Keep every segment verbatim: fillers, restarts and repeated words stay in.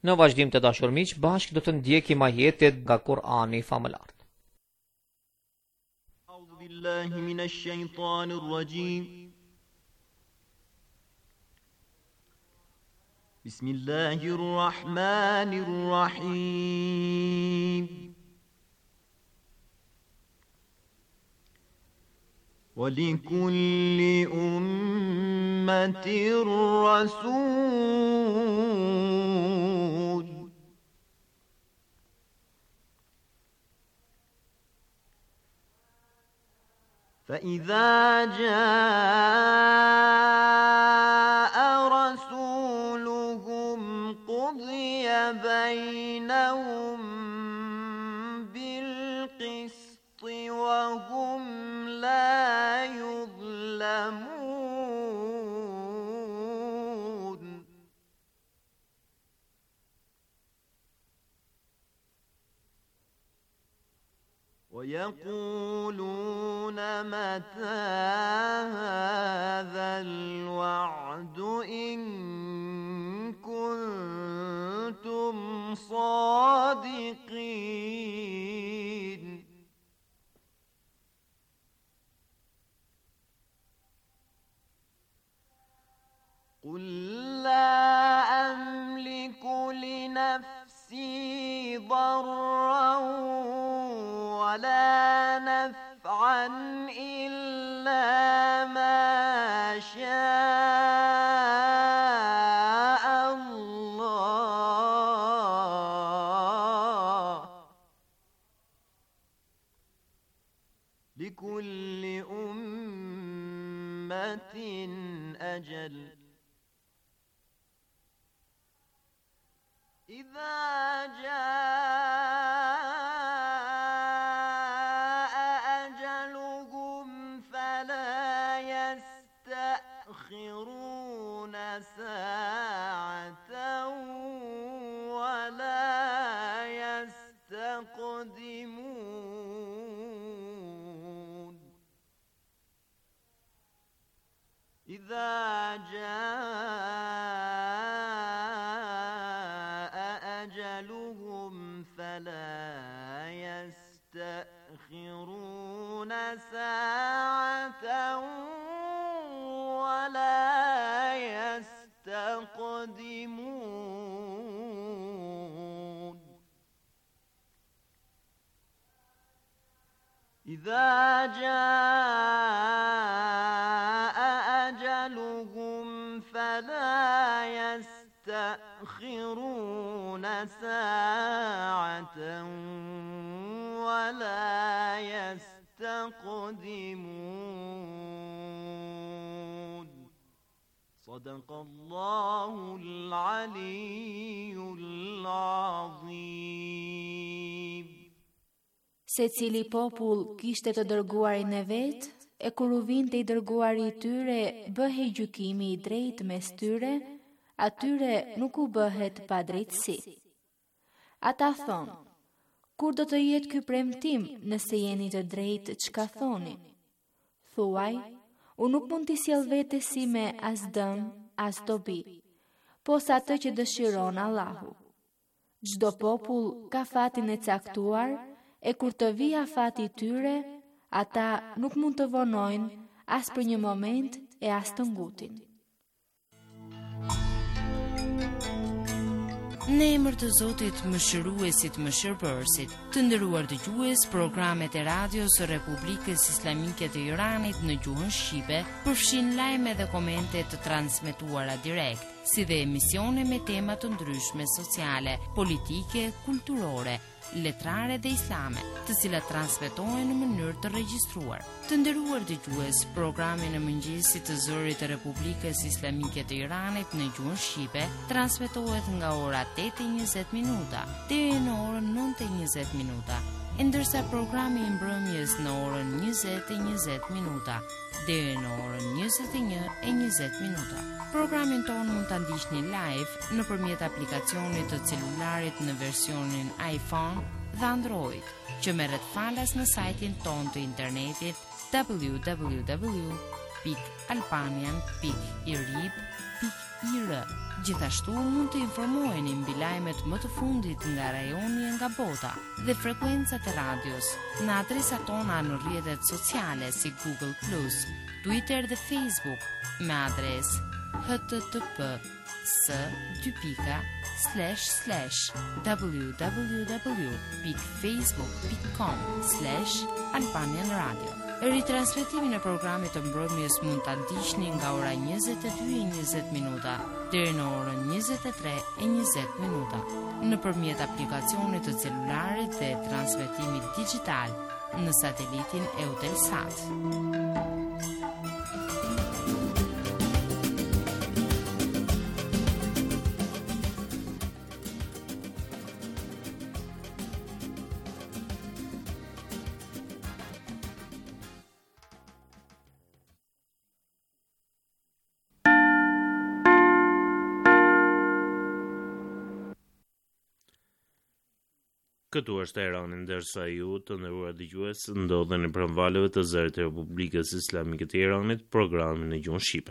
Në vazhdim të dashur miq, bashkë do të ndjekim ajetet nga Kur'ani famëlar. A'udhu billahi minash shaitanir rajim. Bismillahir rahmanir rahim. ولكل أمة رسول فإذا جاء رسولهم قضي بينهم بالقسط وهم لا يظلمون ويقولون متى هذا الوعد إن كنتم صادقين قل لا أملك لنفسي ضرا ولا نفعا إلا ما شاء الله لكل أمة أجل إذا جاء أجلهم فلا يستأخرون ساعة ولا يستقدمون إذا جاء أجلهم فلا يستأخرون ساعة ولا يستقدمون إذا جاء أجلهم فلا يستأخرون ساعة ولا يستقدمون صدق الله العلي العظيم. Se cili popull kishte të dërguarin e vet, e kur u vinte i dërguari i tyre, bëhej gjykimi i drejtë mes tyre, atyre nuk u bëhet pa drejtësi. Ata thonë, kur do të jetë ky premtim nëse jeni të drejtë çka thoni? Thuaj, unë nuk mund t'i sjell vetësime as dëm, as dobi, posa atë që dëshiron Allahu. Çdo popull ka fatin e caktuar, e kur të vijë afati i tyre, ata nuk mund të vonojnë as për një moment e as të ngutin. Në emër të Zotit Mëshiruesit Mëshirbërësit, të nderuar dëgjues, programet e radios së Republikës Islamike të Iranit në gjuhën shqipe përfshin lajme dhe komente të transmetuara direkt, si dhe emisione me tema të ndryshme sociale, politike, kulturore, letrare dhe islame, të cilat transmetohen në mënyrë të regjistruar. Të nderuar dëgjues, programi në mëngjesit të zërit të Republikës Islamike të Iranit në gjuhën shqipe transmetohet nga ora tetë e njëzet minuta deri në orën nëntë e njëzet minuta, ndërsa programi i mbrëmjes në orën njëzet e njëzet minuta deri në orën njëzet e një e njëzet minuta. Programin tonë mund ta ndiqni live nëpërmjet aplikacionit të celularit në versionin iPhone dhe Android, që merret falas në sajtin tonë të internetit w w w pikë albanian pikë irib pikë I R. Gjithashtu mund të informoheni mbi lajmet më të fundit nga rajoni e nga bota dhe frekuencat e radios në adresat tona në rrjetet sociale si Google Plus, Twitter dhe Facebook me adres h t t p s dy pika slash slash www dot facebook dot com slash Albanian Radio. Ritransmetimin e programit të mbrëmjes mund ta ndiqni nga ora njëzet e dy e njëzet minuta deri në orën njëzet e tre e njëzet minuta nëpërmjet aplikacionit të celularit dhe transmetimit digjital në satelitin Eutelsat. Këtu është Irani, ndërsa ju të nderuar dëgjues ndodheni pranë valëve të zërit të Republikës Islamike të Iranit, programin në gjuhën shqipe.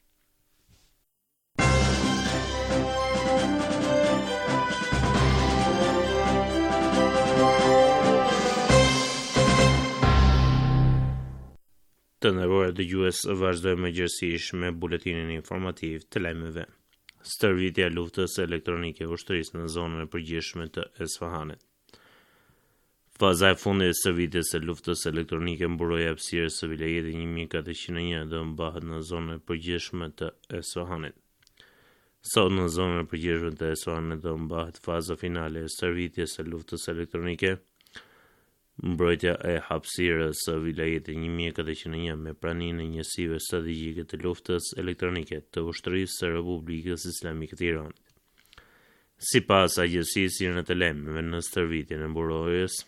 Të nderuar dëgjues, vazhdojmë gjithsesi me buletinin informativ të lajmeve. Stërvitja e luftës elektronike ushtrisë në zonën e përgjithshme të Esfahanit. Faza e fundit e stërvitjes së luftës elektronike mburoi hapësirën së vilajetit një mijë katëqind e një dhe mbahet në zonën e përgjithshme të Esfahanit. Sot në zonën e përgjithshme të Esfahanit do mbahet faza finale e stërvitjes së luftës elektronike, mbrojtja e hapësirës së vilajetit një mijë katëqind e një me praninë e njësive strategjike të luftës elektronike të ushtrisë së Republikës Islamike të Iranit. Sipas agjencisë sirene të lajmeve, në stërvitjen e mburojjes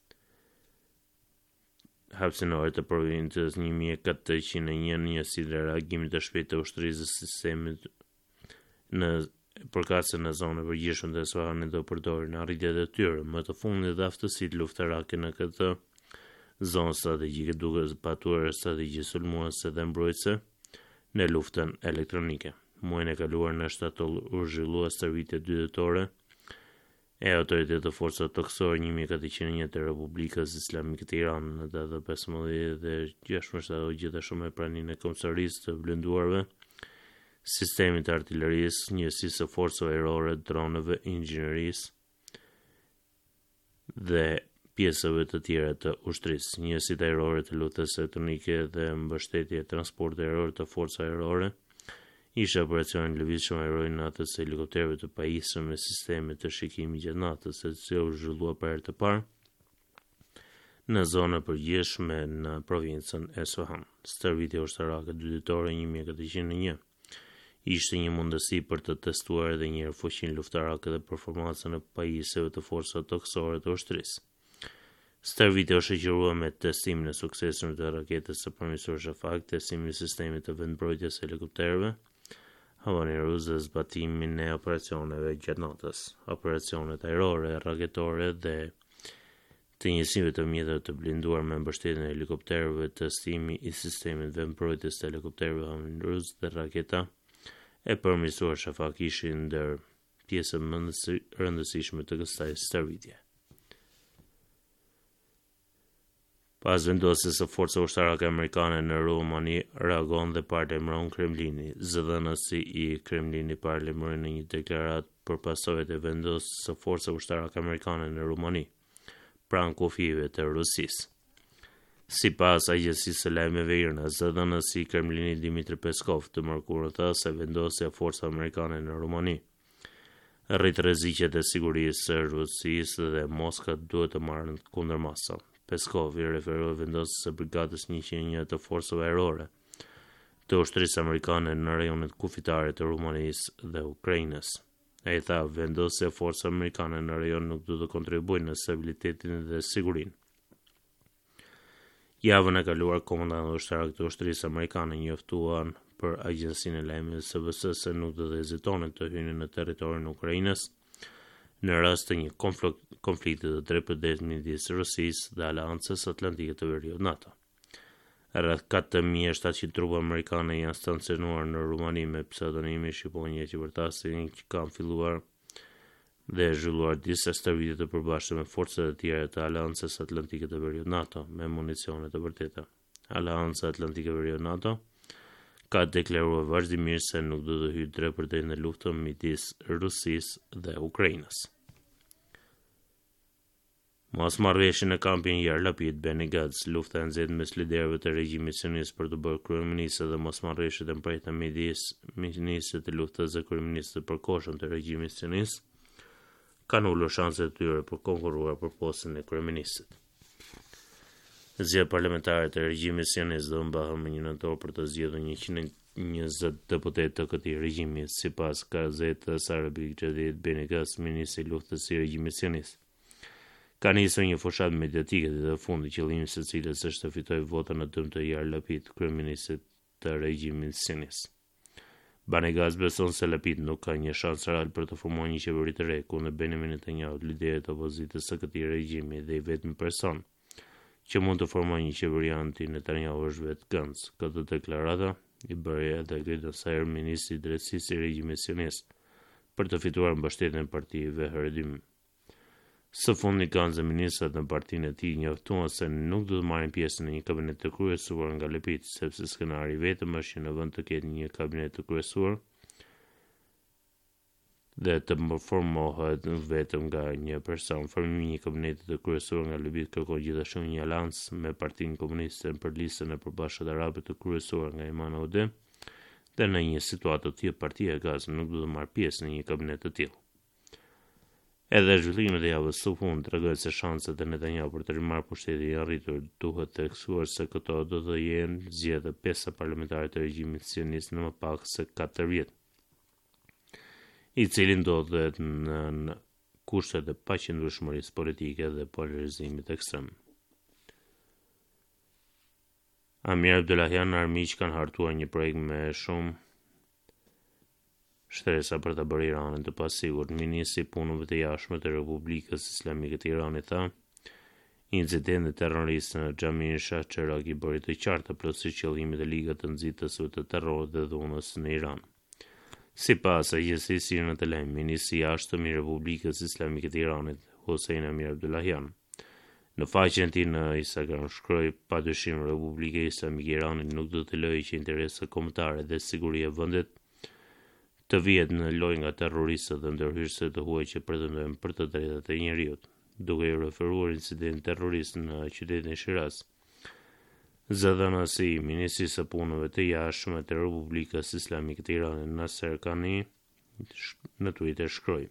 hapësinore të provincës një mijë katëqind e një njësi dhe reagimit të shpejtë të ushtrisë së sistemit në përkatëse në zonë e përgjithshme të Esfahanit do përdorin arritjet e tyre më të fundit dhe aftësitë luftarake në këtë zonë strategjike, duke zbatuar strategji sulmuese dhe mbrojtëse në luftën elektronike. Muajin e kaluar në shtator u zhvillua stërvitja dytëtore e autoritetit të forcave toksore një mijë katëqind e një të Republikës Islamike të Iranit në datën pesëmbëdhjetë dhe gjashtëdhjetë shtator, gjithashtu me praninë e komisarisë të blenduarve, sistemit të artillerisë, njësisë së forcave ajrore, droneve, inxhinierisë dhe pjesëve të tjera të ushtrisë, njësitë ajrore të luftës elektronike dhe mbështetje e transportit ajror të forcave ajrore. Ishte operacion lëvizshëm ajror natës së helikopterëve të pajisur me sisteme të shikimit gjatë natës, e cila u zhvillua për herë të parë në zonën e përgjithshme në provincën Esfahan. Stërvitja ushtarake dytëtore një mijë katëqind e një ishte një mundësi për të testuar edhe një herë fuqinë luftarake dhe performancën e pajisjeve të forcave toksore të ushtrisë. Stërvitja u shoqërua me testimin e suksesshëm të raketës së përmirësuar Shafak, testimin e sistemit të vendmbrojtjes së helikopterëve, havani ruzë dhe zbatimin e operacioneve gjatë natës, operacionet ajrore, raketore dhe të njësive të mjetëve të blinduar me mbështetjen e helikopterëve, testimi i sistemit vendmbrojtjes të helikopterëve havani ruzë dhe raketa e përmirësuar Shafak ishin ndër pjesë më të rëndësishme të kësaj stërvitje. Pas vendosjes së forcave ushtarake amerikane në Rumani, reagon dhe paralajmëron Kremlini. Zëdhënësi i Kremlini paralajmëroi në një deklaratë për pasojat e vendosjes së forcave ushtarake amerikane në Rumani, pranë kufive të Rusisë. Sipas agjencisë së lajmeve IRNA, zëdhënësi i Kremlini Dmitri Peskov të mërkurën tha se vendosja e forcave amerikane në Rumani rrit rreziqet e sigurisë së Rusisë dhe Moska duhet të marrën kundërmasa. Peskov i referoi vendosjes së brigadës njëqind e një të forcave ajrore të ushtrisë amerikane në rajonet kufitare të Rumanisë dhe Ukrainës. Ai tha vendosja e forcave amerikane në rajon nuk do të kontribuojë në stabilitetin dhe sigurinë. Javën e kaluar, komandantë ushtarak të ushtrisë amerikane njoftuan për agjencinë e lajmeve S B S se nuk do të hezitonin të hynin në territorin e Ukrainës në rast të një konflikti të drejtpërdrejtë midis Rusisë dhe Aleancës Atlantike të Veriut NATO. Rreth katër mijë e shtatëqind trupa amerikane janë stacionuar në Rumani me pseudonimi Shqiponia që vërtasin që kanë filluar dhe zhvilluar disa stërvitje të përbashkëta me forcat e tjera të Aleancës Atlantike të Veriut NATO me municione të vërteta. Aleanca Atlantike e Veriut NATO ka deklaruar vazhdimisht se nuk do të hyjë drejt për drejt në luftën midis Rusisë dhe Ukrainës. Mosmarrëveshjen e kampin Yair Lapid Benny Gantz, lufta e nxehtë mes liderëve të regjimit sionist për të bërë kryeministër dhe mosmarrëveshjet e mprehta midis ministrit të luftës dhe kryeministrit të përkohshëm të regjimit sionist kanë ulur shanset e tyre për konkurruar për postën e kryeministrit. Zgjedhjet parlamentare të regjimit sionist do mbahen më një nëntor për të zgjedhur njëqind e njëzet deputet të këtij regjimi, sipas gazetës arabe Jadid Benny Gantz, ministri i luftës i regjimit sionist. Ka nisur një fushat mediatike të fundit, qëllimi së cilës është të fitojë vota në dëm të Yair Lapid, kryeministrit të regjimit sionist. Benny Gantz beson se Lapid nuk ka një shans real për të formuar një qeveri të re kundër Benjamin Netanyahu, liderit të opozitës së këtij regjimi dhe i vetmi person që mund të formojë një qeveri anti-Netanyahu është vetë Gantz. Këtë deklarata i bëri edhe Gideon Sayer, ministri i drejtësisë i regjimit sionist, për të fituar mbështetjen e partive Haredim. Së fundi Gantz dhe ministrat në partinë e tij njoftuan se nuk do të marrin pjesë në një kabinet të kryesuar nga Lapid, sepse skenari vetëm është që në vend të ketë një kabinet të kryesuar dhe të formohet vetëm nga një person. Formimi i një kabineti të kryesuar nga Lapid kërkon gjithashtu një aleancë me Partinë Komuniste për listën e përbashkët arabe të kryesuar nga Ayman Odeh, dhe në një situatë të tillë partia e Gantz nuk do të marrë pjesë në një kabinet të tillë. Edhe zhvillimet e javës së fundit tregojnë se shanset e Netanyahu për të rimarrë pushtetin janë rritur. Duhet të theksuar se këto do të jenë zgjedhje pesa parlamentare të regjimit sionist në më pak se katër vjet, i cili ndodhet në, në kushtet e paqëndrueshmërisë politike dhe polarizimit ekstrem. Amir Abdullahian në Armiq kanë hartuar një projekt me shumë shtresa për të bërë Iranin të pasigurt. Ministri i punëve të jashtme të Republikës Islamike të Iranit tha, incidenti terrorist në xhamin Shah Cheragh i bëri të qartë plotësisht qëllimet e ligat të nxitësve të terrorit dhe dhunës në Iran. Sipas agjencisë në të lajm, ministri i jashtëm i Republikës Islamike të Iranit, Hossein Amir Abdullahian, në faqen e tij në Instagram shkroi, padyshim Republika Islamike e Iranit nuk do të lejojë që interesat kombëtare dhe siguria e vendit të vihet në lojë nga terroristët dhe ndërhyrësit të huaj që pretendojnë për të drejtat e njerëzit. Duke i referuar incidentin terrorist në qytetin Shiraz, zëdhënësi i Ministrisë së Punëve të Jashtme të Republikës Islamike të Iranit, Nasser Kani, në Twitter shkroi: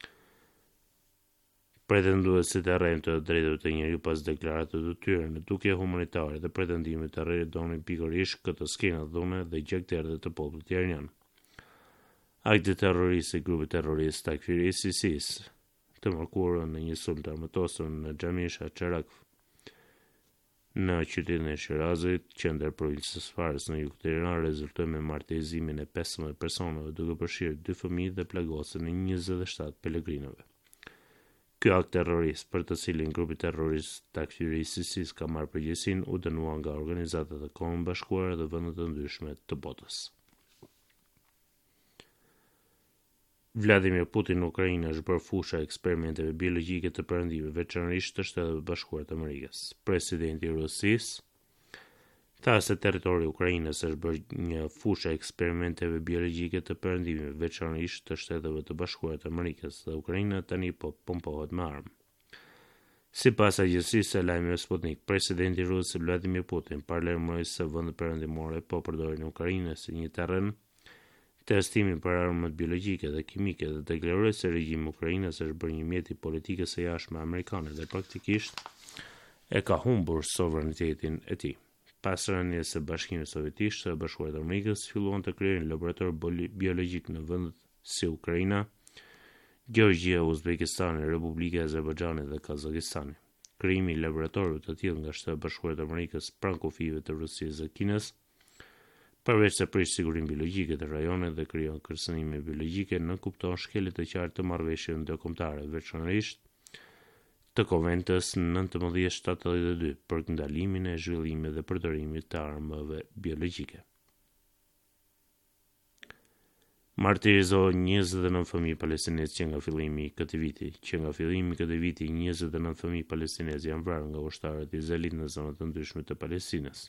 pretenduesit e rrejmë të drejtave të njerëzit pas deklaratave të tyre në tukje humanitare dhe pretendimit të rrjedhonin pikërisht këtë skenë dhune dhe gjakderdhje të popullit iranian. Akti terrorist i grupit terrorist Takfiri I S I S të mërkurën në një sulm të armëtosur në xhamin Shah Cheragh në qytetin e Shirazit, qendër provincës Fares në jug të Iran, rezultoi me martirizimin e pesëmbëdhjetë personave, duke përfshirë dy fëmijë dhe plagosjen e njëzet e shtatë pelegrinëve. Ky akt terrorist, për të cilin grupi terrorist Takfiri I S I S ka marrë përgjegjësinë, u dënua nga organizatat e Kombeve Bashkuara dhe vende të ndryshme të botës. Vladimir Putin në Ukrainë është bërë fusha e eksperimenteve biologjike të perëndimit, veçanërisht të Shteteve Bashkuara të Amerikës. Presidenti i Rusisë tha se territori i Ukrainës është bërë një fushë e eksperimenteve biologjike të perëndimit, veçanërisht të Shteteve të Bashkuara të Amerikës, dhe Ukraina tani po pompohet me armë. Sipas agjencisë së lajmeve Sputnik, presidenti rus Vladimir Putin paralajmëroi se vendet perëndimore po përdorin Ukrainën si një terren testimi për armët biologjike dhe kimike dhe deklaroi se regjimi i Ukrainës është bërë një mjet i politikës së jashtme amerikane dhe praktikisht e ka humbur sovranitetin e tij. Pas rënies së Bashkimit Sovjetik, Shtetet Bashkuara të Amerikës filluan të krijojnë laborator biologjik në vende si Ukraina, Gjeorgjia, Uzbekistani, Republika e Azerbajxhanit dhe Kazakistani. Krijimi i laboratorëve të tillë nga Shtetet Bashkuara të Amerikës pranë kufive të Rusisë dhe Kinës, përveç se prish sigurinë biologjike të rajonit dhe krijon kërcënime biologjike, në kupton shkelje të qartë të marrëveshjeve ndërkombëtare, veçanërisht të Konventës nëntëmbëdhjetë shtatëdhjetë e dy për ndalimin e zhvillimit dhe përdorimit të armëve biologjike. Martirizohen njëzet e nëntë fëmijë palestinezë që nga fillimi i këtij viti, që nga fillimi i këtij viti njëzet e nëntë fëmijë palestinezë janë vrarë nga ushtarët izraelit në zona të ndryshme të Palestinës.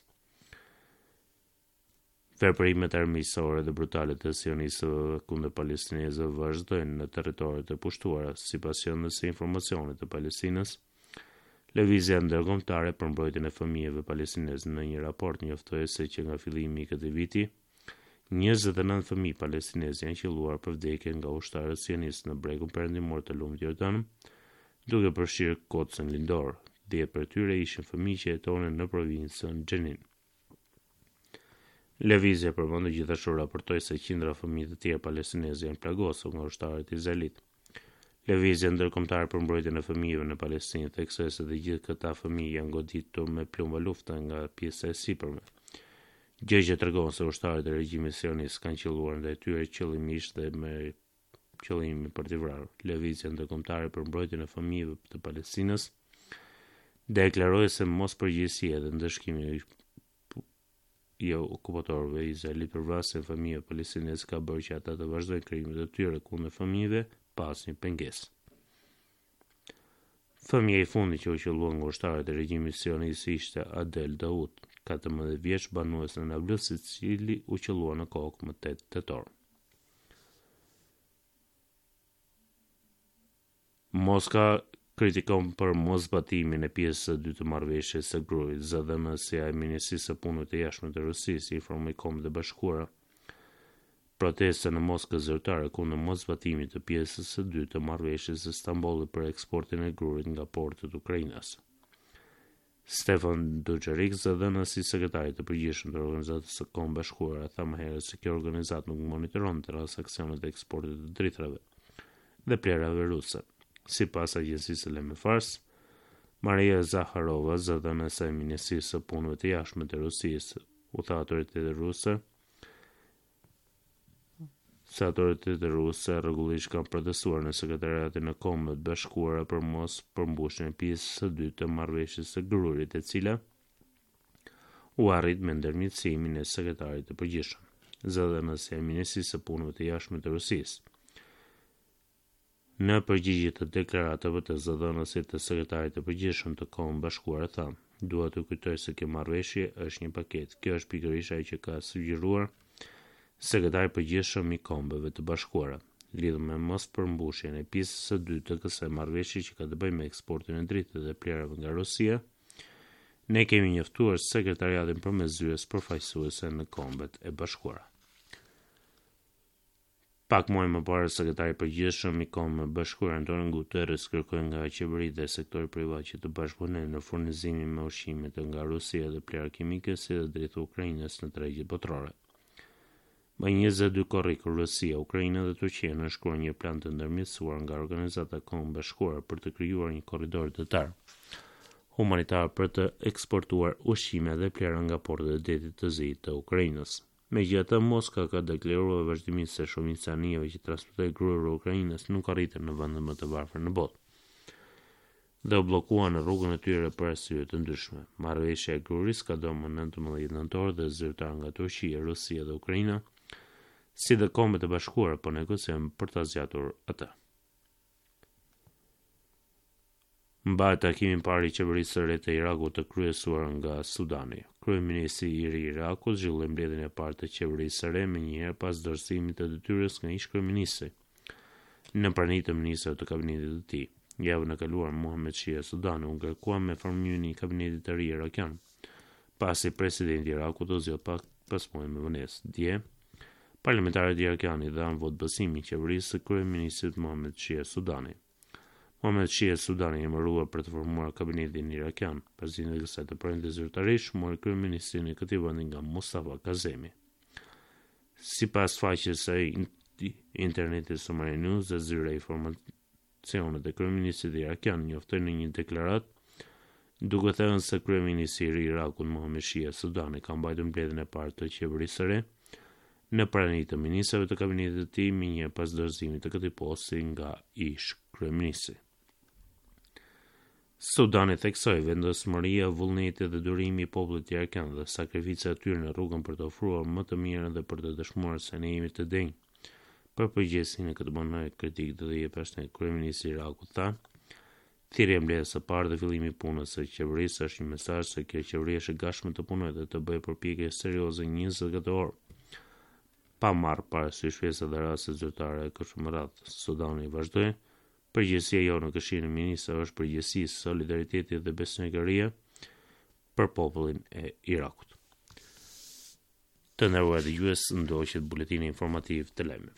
Veprimet armiqësore dhe brutale të sionistëve kundër palestinezëve vazhdojnë në territoret e pushtuara, sipas qendrës së informacionit të Palestinës. Lëvizja ndërkombëtare për mbrojtjen e fëmijëve palestinezë në një raport njoftoi se që nga fillimi i këtij viti, njëzet e nëntë fëmijë palestinezë janë qelluar për vdekje nga ushtarët sionistë në bregun perëndimor të lumit Jordan, duke përfshirë kocën lindor. Dhjetë për tyre ishin fëmijë që jetonin në provincën Xhenin. Lëvizja përmendë gjithashtu raportoi se qindra fëmijë të tjerë palestinezë janë plagosur nga ushtarët izraelit. Lëvizja ndërkombëtare për mbrojtjen e fëmijëve në Palestinë theksoi se të gjithë këta fëmijë janë goditur me plumba lufte nga pjesa e sipërme. Gjë që tregon se ushtarët e regjimit sionist kanë qelluar ndaj tyre qëllimisht dhe me qëllimin për t'i vrarë. Lëvizja ndërkombëtare për mbrojtjen e fëmijëve të Palestinës deklaroi se mospërgjegjësia dhe ndëshkimi jo okupatorëve izraelit për vrasjen e fëmijëve palestinezë ka bërë që ata të vazhdojnë krimet e tyre kundër fëmijëve pas një pengesë. Fëmija i fundit që u qellua nga ushtarët e regjimit sionist ishte Adel Daoud, katërmbëdhjetë vjeç banues në Nablus, i cili u qellua në kokë më tetë tetor. Moska kritikon për mosbatimin e pjesës së dytë të marrëveshjes së grurit. Zëdhënësja e Ministrisë së Punëve të Jashtme të Rusisë informoi Kombët e Bashkuara protesta në Moskë zyrtare kundër mosbatimit të pjesës së dytë të marrëveshjes së Stambollit për eksportin e grurit nga portet ukrainas. Stefan Dujarric, zëdhënës i sekretarit të përgjithshëm të Organizatës së Kombëve Bashkuara, tha më herët se kjo organizatë nuk monitoron transaksionet e eksportit të dritrave dhe plerave ruse. Si pas agjencisë Leme Fars, Maria Zakharova, zëdhënëse e Ministrisë së Punëve të Jashtme të Rusisë, u tha autoritetet ruse se autoritetet ruse rregullisht kanë protestuar në sekretariatin e Kombëve të Bashkuara për mos përmbushjen e pjesës së dytë të marrëveshjes së grurit, e cila u arrit me ndërmjetësimin e sekretarit të përgjithshëm. Zëdhënëse e Ministrisë së Punëve të Jashtme të Rusisë, në përgjigje të deklaratave të zëdhënësit të sekretarit të përgjithshëm të Kombëve Bashkuara, tha: "Dua të kujtoj se kjo marrëveshje është një paketë. Kjo është pikërisht ajo që ka sugjeruar sekretari i përgjithshëm i Kombëve të Bashkuara, lidhur me mospërmbushjen e pjesës së dytë të kësaj marrëveshje që ka të bëjë me eksportin e dritëve dhe plerave nga Rusia. Ne kemi njoftuar sekretariatin përmes zyres përfaqësuese në Kombët e Bashkuara." Pak muaj më parë, sekretari i përgjithshëm i Kombëve Bashkuara Antonio Guterres kërkoi nga qeveritë dhe sektori privat që të bashkëpunojnë në furnizimin me ushqime nga Rusia dhe plera kimike si dhe dritë Ukrainës në tregjet botërore. Më njëzet e dy korrikur, Rusia, Ukraina dhe Turqia në shkruar një plan të ndërmjetësuar nga Organizata e Kombëve Bashkuara për të krijuar një korridor detar humanitar për të eksportuar ushqime dhe plera nga portet e detit të zi të Ukrainës. Megjithatë, Moska ka deklaruar vazhdimisht se shumica e anijave që transportojnë grur e Ukrainës nuk arriten në vendet më të varfër në botë dhe u bllokuan në rrugën e tyre për arsye të ndryshme. Marrëveshja e gruris ka dorë më nëntëmbëdhjetë nëntor dhe zyrtar nga Turqia, Rusia dhe Ukraina, si dhe Kombët e Bashkuara po negociojnë për ta zgjatur atë. Mbaj takimin parë i qeverisë së re të Irakut të kryesuar nga Sudani. Kryeministri i ri i Irakut zhvilloi mbledhjen e parë të qeverisë së re më njëherë pas dorëzimit të detyrës nga ish-kryeministri në praninë të ministrave të kabinetit të tij. Javën e kaluar, Mohamed Shia Sudani u ngarkua me formimin e kabinetit të ri irakian, pasi presidenti i Irakut u zgjodh pak pas muaj me vonesë. Dje, parlamentarët irakianë dhanë vot besimi qeverisë së kryeministrit Mohamed Shia Sudani. Mohamed Shia Sudani i emëruar për të formuar kabinetin irakian, presidenti i kësaj të premte zyrtarisht mori kryeministrin e këtij vendi nga Mustafa Kazemi. Sipas faqes së internetit Somali News, dhe zyra e informacionet e kryeministrit irakian njoftoi në një deklaratë duke thënë se kryeministri i Irakut Mohamed Shia Sudani ka mbajtur mbledhjen e parë të qeverisë së re në praninë të ministrave të kabinetit të tij më njëherë pas dorëzimit të këtij posti nga ish kryeministri. Sudani theksoi vendosmëria, vullneti dhe durimi i popullit irakian dhe sakrifica e tyre në rrugën për të ofruar më të mirën dhe për të dëshmuar se ne jemi të denjë për përgjegjësinë e këtë banore kritik dhe i pashtë kryeministri i Irakut tha, thirrja e mbledhjes së parë dhe fillimi i punës së qeverisë është një mesazh se kjo qeveri është e gatshme të punojë dhe të bëjë përpjekje serioze njëzet e katër orë, pa marrë parasysh festat dhe rastet zyrtare e kështu me radhë. Sudani vazhdoi: përgjegjësia jo në Këshillin e Ministrave është përgjegjësi, solidariteti dhe besnikëria për popullin e Irakut. Të nderuar dëgjues, ndoqët buletini informativ të lajmeve.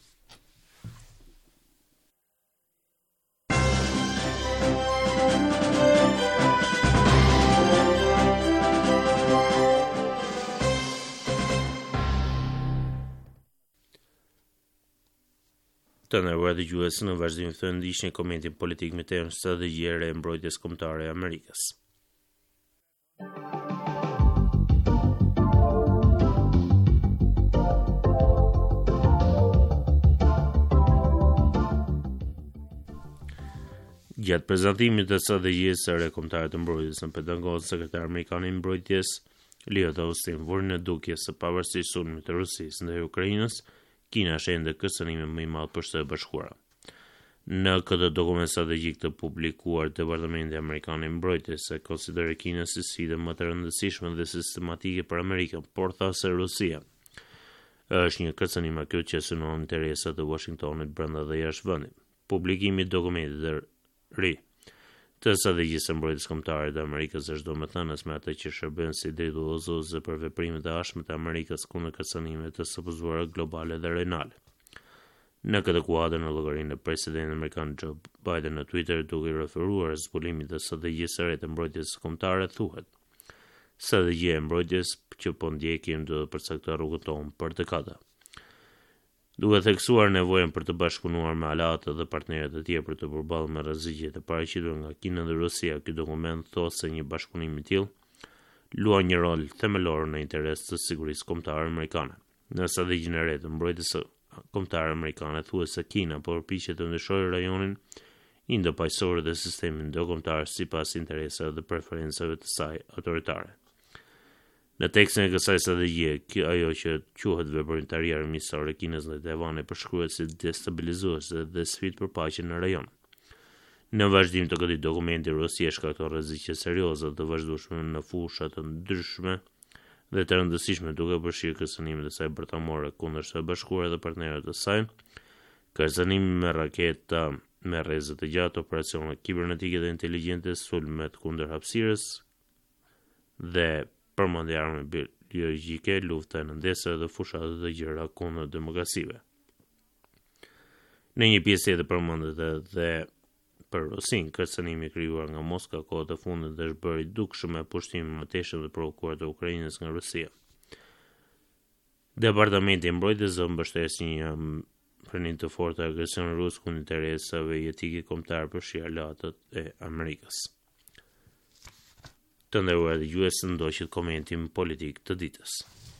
Të nderuar dëgjues, në vazhdim të ndiqni komentin politik me temën strategjie e mbrojtjes kombëtare e Amerikës. Gjatë prezantimit të strategjisë së re kombëtare të mbrojtjes në Pentagon, sekretari amerikan i mbrojtjes Lloyd Austin vuri në dukje se pavarësisht sulmit të Rusisë ndaj Ukrainës, Kina është ende kërcënimi më i madh për Shtetet e Bashkuara. Në këtë dokument strategjik të publikuar, Departamenti Amerikan i Mbrojtjes e konsideroi Kinën si sfidë më të rëndësishme dhe sistematike për Amerikën, por tha se Rusia është një kërcënim akut që synon interesat e Washingtonit brenda dhe jashtë vendit. Publikimi i dokumentit të ri të strategjisë së mbrojtjes kombëtare të Amerikës është domethënës me atë që shërben si drejtë udhëzuese për veprimet e ashme të Amerikës kundër kërcënimeve të supozuara globale dhe regionale. Në këtë kuadër, në llogarinë e presidentit amerikan Joe Biden në Twitter, duke i referuar zbulimit të strategjisë së re të mbrojtjes kombëtare, thuhet: strategjia e mbrojtjes që po ndjekim do të përcaktojë rrugën tonë për dekada. Duke theksuar nevojën për të bashkëpunuar me aleatë dhe partnerët e tjerë për të përballur me rreziqet e paraqitura nga Kina dhe Rusia, ky dokument thotë se një bashkëpunim i tillë luan një rol themelor në interes të sigurisë kombëtare amerikane. Në strategjinë e re të mbrojtjes kombëtare amerikane thuhet se Kina po përpiqet të ndryshojë rajonin indo-paqësor dhe sistemin ndërkombëtar sipas interesave dhe preferencave të saj autoritare. Në tekstin e kësaj strategjie, ajo që quhet veprimtaria armiqësore e Kinës ndaj Taiwanit përshkruhet si destabilizuese dhe sfidë për paqen në rajon. Në vazhdim të këtij dokumenti, Rusia shkakton rreziqe serioze të vazhdueshme në fusha të ndryshme dhe të rëndësishme, duke përfshirë kërcënimet e saj bërtamore kundër Shtetit Bashkuar dhe partnerët e saj, kërcënim me raketa me rrezë të gjatë, operacione kibernetike dhe inteligjente, sulmet kundër hapësirës dhe përmendje armë biologjike, lufta në ndesë dhe fushatë të gjëra kundër demokracive. Në një pjesë tjetër përmendet edhe për Rusin, kërcënimi krijuar nga Moska kohët e fundit është bërë i dukshëm me pushtimin më teshëm të provokuar të Ukrainës nga Rusia. Departamenti i Mbrojtjes mbështet një frenim të fortë të agresionit rus kundër interesave jetike kombëtare përfshirë aleatët e Amerikës. Të nderuar dëgjues, ndoqët komentin politik të ditës.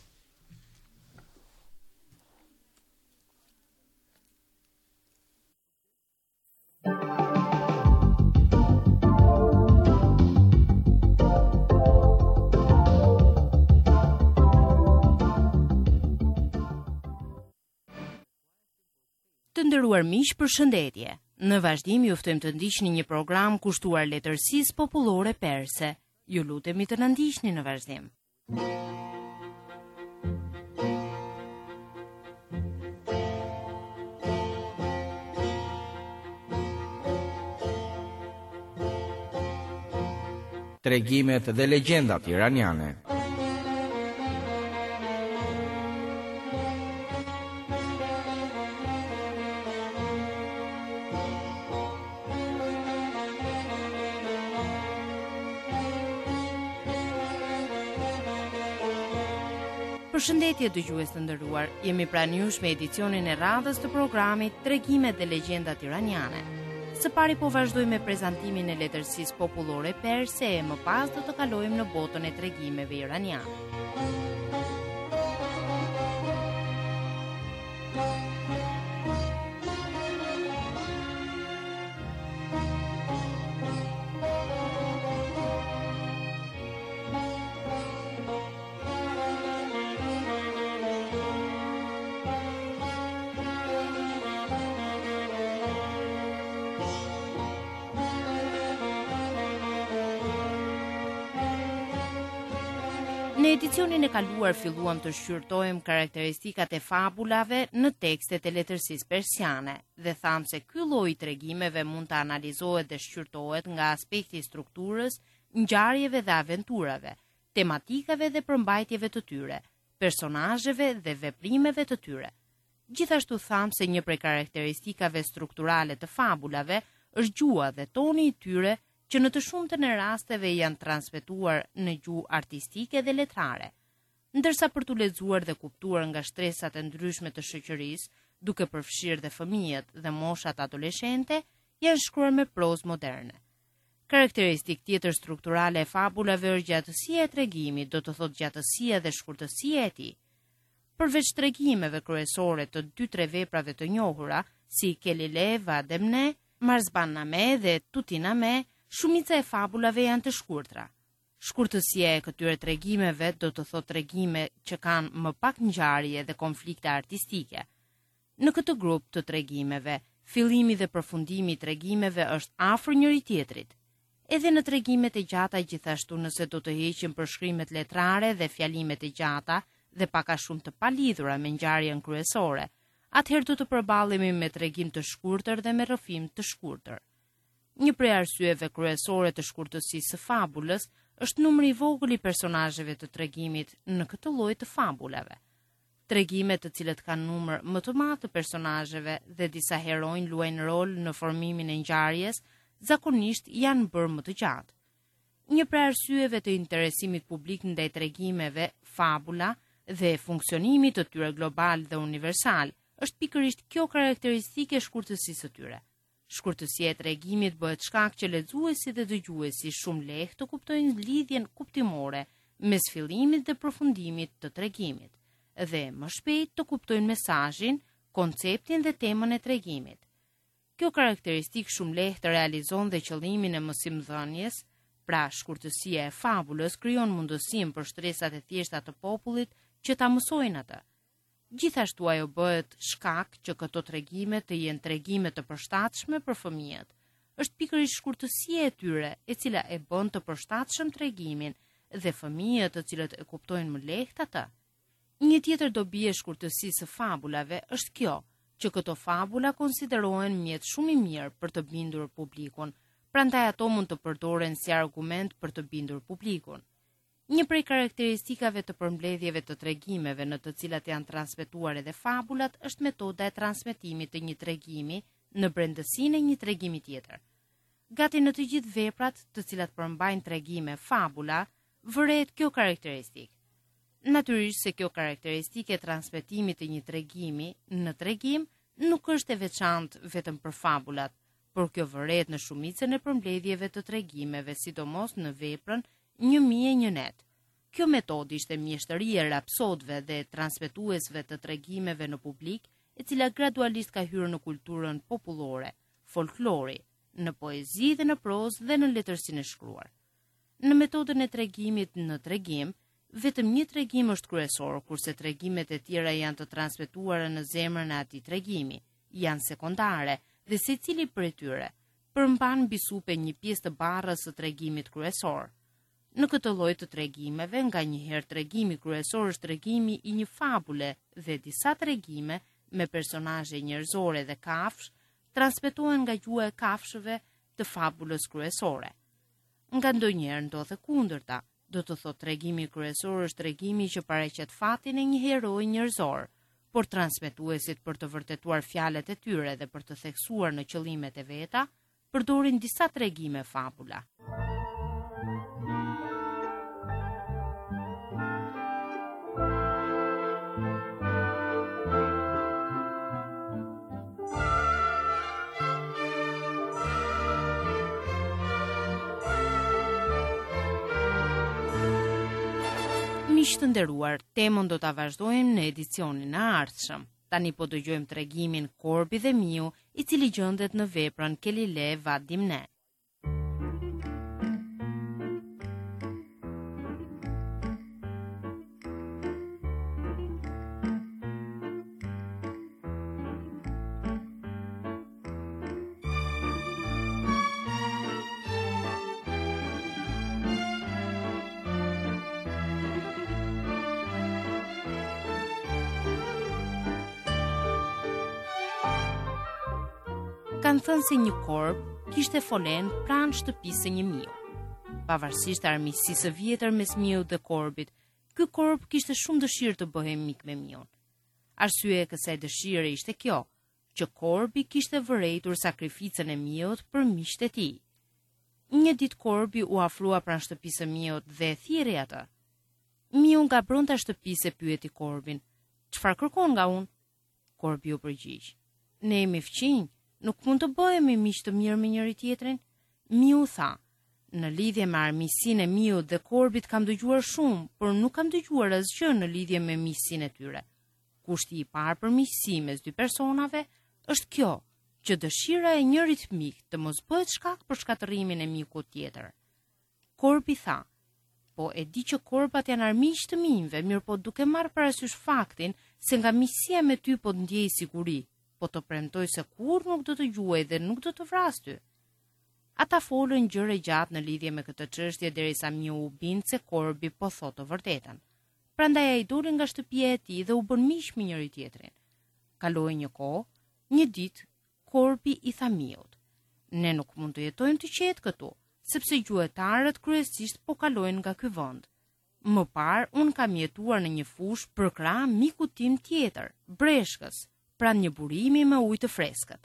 Të nderuar miq, përshëndetje. Në vazhdim ju ftojmë të ndiqni një program kushtuar letërsisë popullore perse. Ju lutemi të na ndiqni në vazhdim. Tregimet dhe legjendat iraniane. Përshëndetje dëgjues të nderuar, jemi pranë jush me edicionin e radhës të programit Tregimet dhe legjendat iraniane. Së pari po vazhdojmë me prezantimin e letërsisë popullore perse e më pas do të kalojmë në botën e tregimeve iraniane. edicionin e kaluar filluam të shqyrtojmë karakteristikat e fabulave në tekstet e letërsisë persiane dhe thamë se ky lloj tregimeve mund të analizohet dhe shqyrtohet nga aspekti i strukturës, ngjarjeve dhe aventurave, tematikave dhe përmbajtjeve të tyre, personazheve dhe veprimeve të tyre. Gjithashtu thamë se një prej karakteristikave strukturale të fabulave është gjua dhe toni i tyre, që në të shumtën e rasteve janë transmetuar në gjuhë artistike dhe letrare, ndërsa për t'u lexuar dhe kuptuar nga shtresat e ndryshme të shoqërisë, duke përfshirë dhe fëmijët dhe moshat adoleshente, janë shkruar me prozë moderne. Karakteristikë tjetër strukturale e fabulave është gjatësia e tregimit, do të thotë gjatësia dhe shkurtësia e tij. Përveç tregimeve kryesore të dy tre veprave të njohura, si Kelile Vademne, Marzbanname dhe Tutiname, shumica e fabulave janë të shkurtra. Shkurtësia e këtyre tregimeve do të thotë tregime që kanë më pak ngjarje dhe konflikte artistike. Në këtë grup të tregimeve, fillimi dhe përfundimi i tregimeve është afër njëri tjetrit. Edhe në tregimet e gjata gjithashtu, nëse do të heqim përshkrimet letrare dhe fjalimet e gjata dhe pak a shumë të palidhura me ngjarjen kryesore, atëherë do të përballemi me tregim të shkurtër dhe me rrëfim të shkurtër. Një prej arsyeve kryesore të shkurtësisë së fabulës është numri i vogël i personazheve të tregimit në këtë lloj të fabulave. Tregime të cilët kanë numër më të madh të personazheve dhe disa heronj luajnë rol në formimin e ngjarjes, zakonisht janë bërë më të gjatë. Një prej arsyeve të interesimit publik ndaj tregimeve fabula dhe funksionimit të tyre global dhe universal është pikërisht kjo karakteristike e shkurtësisë së tyre. Shkurtësia e tregimit bëhet shkak që lexuesi dhe dëgjuesi shumë lehtë të kuptojnë lidhjen kuptimore mes fillimit dhe përfundimit të tregimit, dhe më shpejt të kuptojnë mesazhin, konceptin dhe temën e tregimit. Kjo karakteristikë shumë lehtë realizon dhe qëllimin e mësimdhënies, pra shkurtësia e fabulës krijon mundësinë për shtresat e thjeshta të popullit që ta mësojnë atë. Gjithashtu ajo bëhet shkak që këto tregime të jenë tregime të përshtatshme për fëmijët. Është pikërisht shkurtësia e tyre e cila e bën të përshtatshëm tregimin dhe fëmijët të cilët e kuptojnë më lehtë atë. Një tjetër dobi e shkurtësisë së fabulave është kjo, që këto fabula konsiderohen mjet shumë i mirë për të bindur publikun, prandaj ato mund të përdoren si argument për të bindur publikun. Një prej karakteristikave të përmbledhjeve të tregimeve në të cilat janë transmetuar edhe fabulat është metoda e transmetimit të një tregimi në brendësinë e një tregimi tjetër. Gati në të gjithë veprat të cilat përmbajnë tregime fabula, vëret kjo karakteristikë. Natyrisht se kjo karakteristikë e transmetimit të një tregimi në tregim nuk është e veçantë vetëm për fabulat, por kjo vëret në shumicën e përmbledhjeve të tregimeve, sidomos në veprën Një mijë e një net. Kjo metodë ishte mjeshtëria e rapsodëve dhe transmetuesve të tregimeve në publik, e cila gradualisht ka hyrë në kulturën popullore, folklori, në poezi dhe në prozë dhe në letërsinë e shkruar. Në metodën e tregimit në tregim, vetëm një tregim është kryesor, kurse tregimet e tjera janë të transmetuara në zemrën e atij tregimi, janë sekondare dhe secili prej tyre përmban mbi supe një pjesë të barrës së tregimit kryesor. Në këtë lloj të tregimeve, nga njëherë tregimi kryesor është tregimi i një fabule dhe disa tregime me personazhe njerëzore dhe kafsh transmetohen nga gjuha e kafshëve të fabulës kryesore. Nga ndonjëherë ndodhet kundërta, do të thotë tregimi kryesor është tregimi që paraqet fatin e një heroi njerëzor, por transmetuesit për të vërtetuar fjalët e tyre dhe për të theksuar në qëllimet e veta, përdorin disa tregime fabula. Miq të nderuar, temën do ta vazhdojmë në edicionin e ardhshëm. Tani po dëgjojmë tregimin Korbi dhe Miu, i cili gjendet në veprën Kelile Vadimne. kanë thënë se një korb kishte folen pranë shtëpisë së një miu. Pavarësisht armiqësisë së vjetër mes miut dhe korbit, ky korb kishte shumë dëshirë të bëhej mik me miun. Arsyeja e kësaj dëshire ishte kjo, që korbi kishte vërejtur sakrificën e miut për miqtë e tij. Një ditë korbi u afrua pranë shtëpisë së miut dhe e thirri atë. Miu nga brenda shtëpisë e pyeti korbin: "Çfarë kërkon nga unë?" Korbi u përgjigj: "Ne jemi fëmijë, nuk mund të bëhemi miq të mirë me njëri tjetrin." Miu tha: "Në lidhje me armiqsinë e miut dhe korbit kam dëgjuar shumë, por nuk kam dëgjuar asgjë në lidhje me miqsinë e tyre. Kushti i parë për miqësi mes dy personave është kjo, që dëshira e njërit mik të mos bëhet shkak për shkatërimin e mikut tjetër." Korbi tha: "Po e di që korbat janë armiq të minjve, mirë po duke marrë parasysh faktin se nga miqësia me ty po të ndjej siguri, po të premtoj se kur nuk do të gjuaj dhe nuk do të vras ty." Ata folën gjëre gjatë në lidhje me këtë çështje derisa miu u bind se korbi po thotë të vërtetën. Prandaj ai doli nga shtëpia e tij dhe u bën miq me njëri tjetrin. Kaloi një kohë, një ditë korbi i tha miut: "Ne nuk mund të jetojmë të qetë këtu, sepse gjuetarët kryesisht po kalojnë nga ky vend. Më parë un kam jetuar në një fushë për krah mikut tim tjetër, Breshkës, pranë një burimi me ujë të freskët.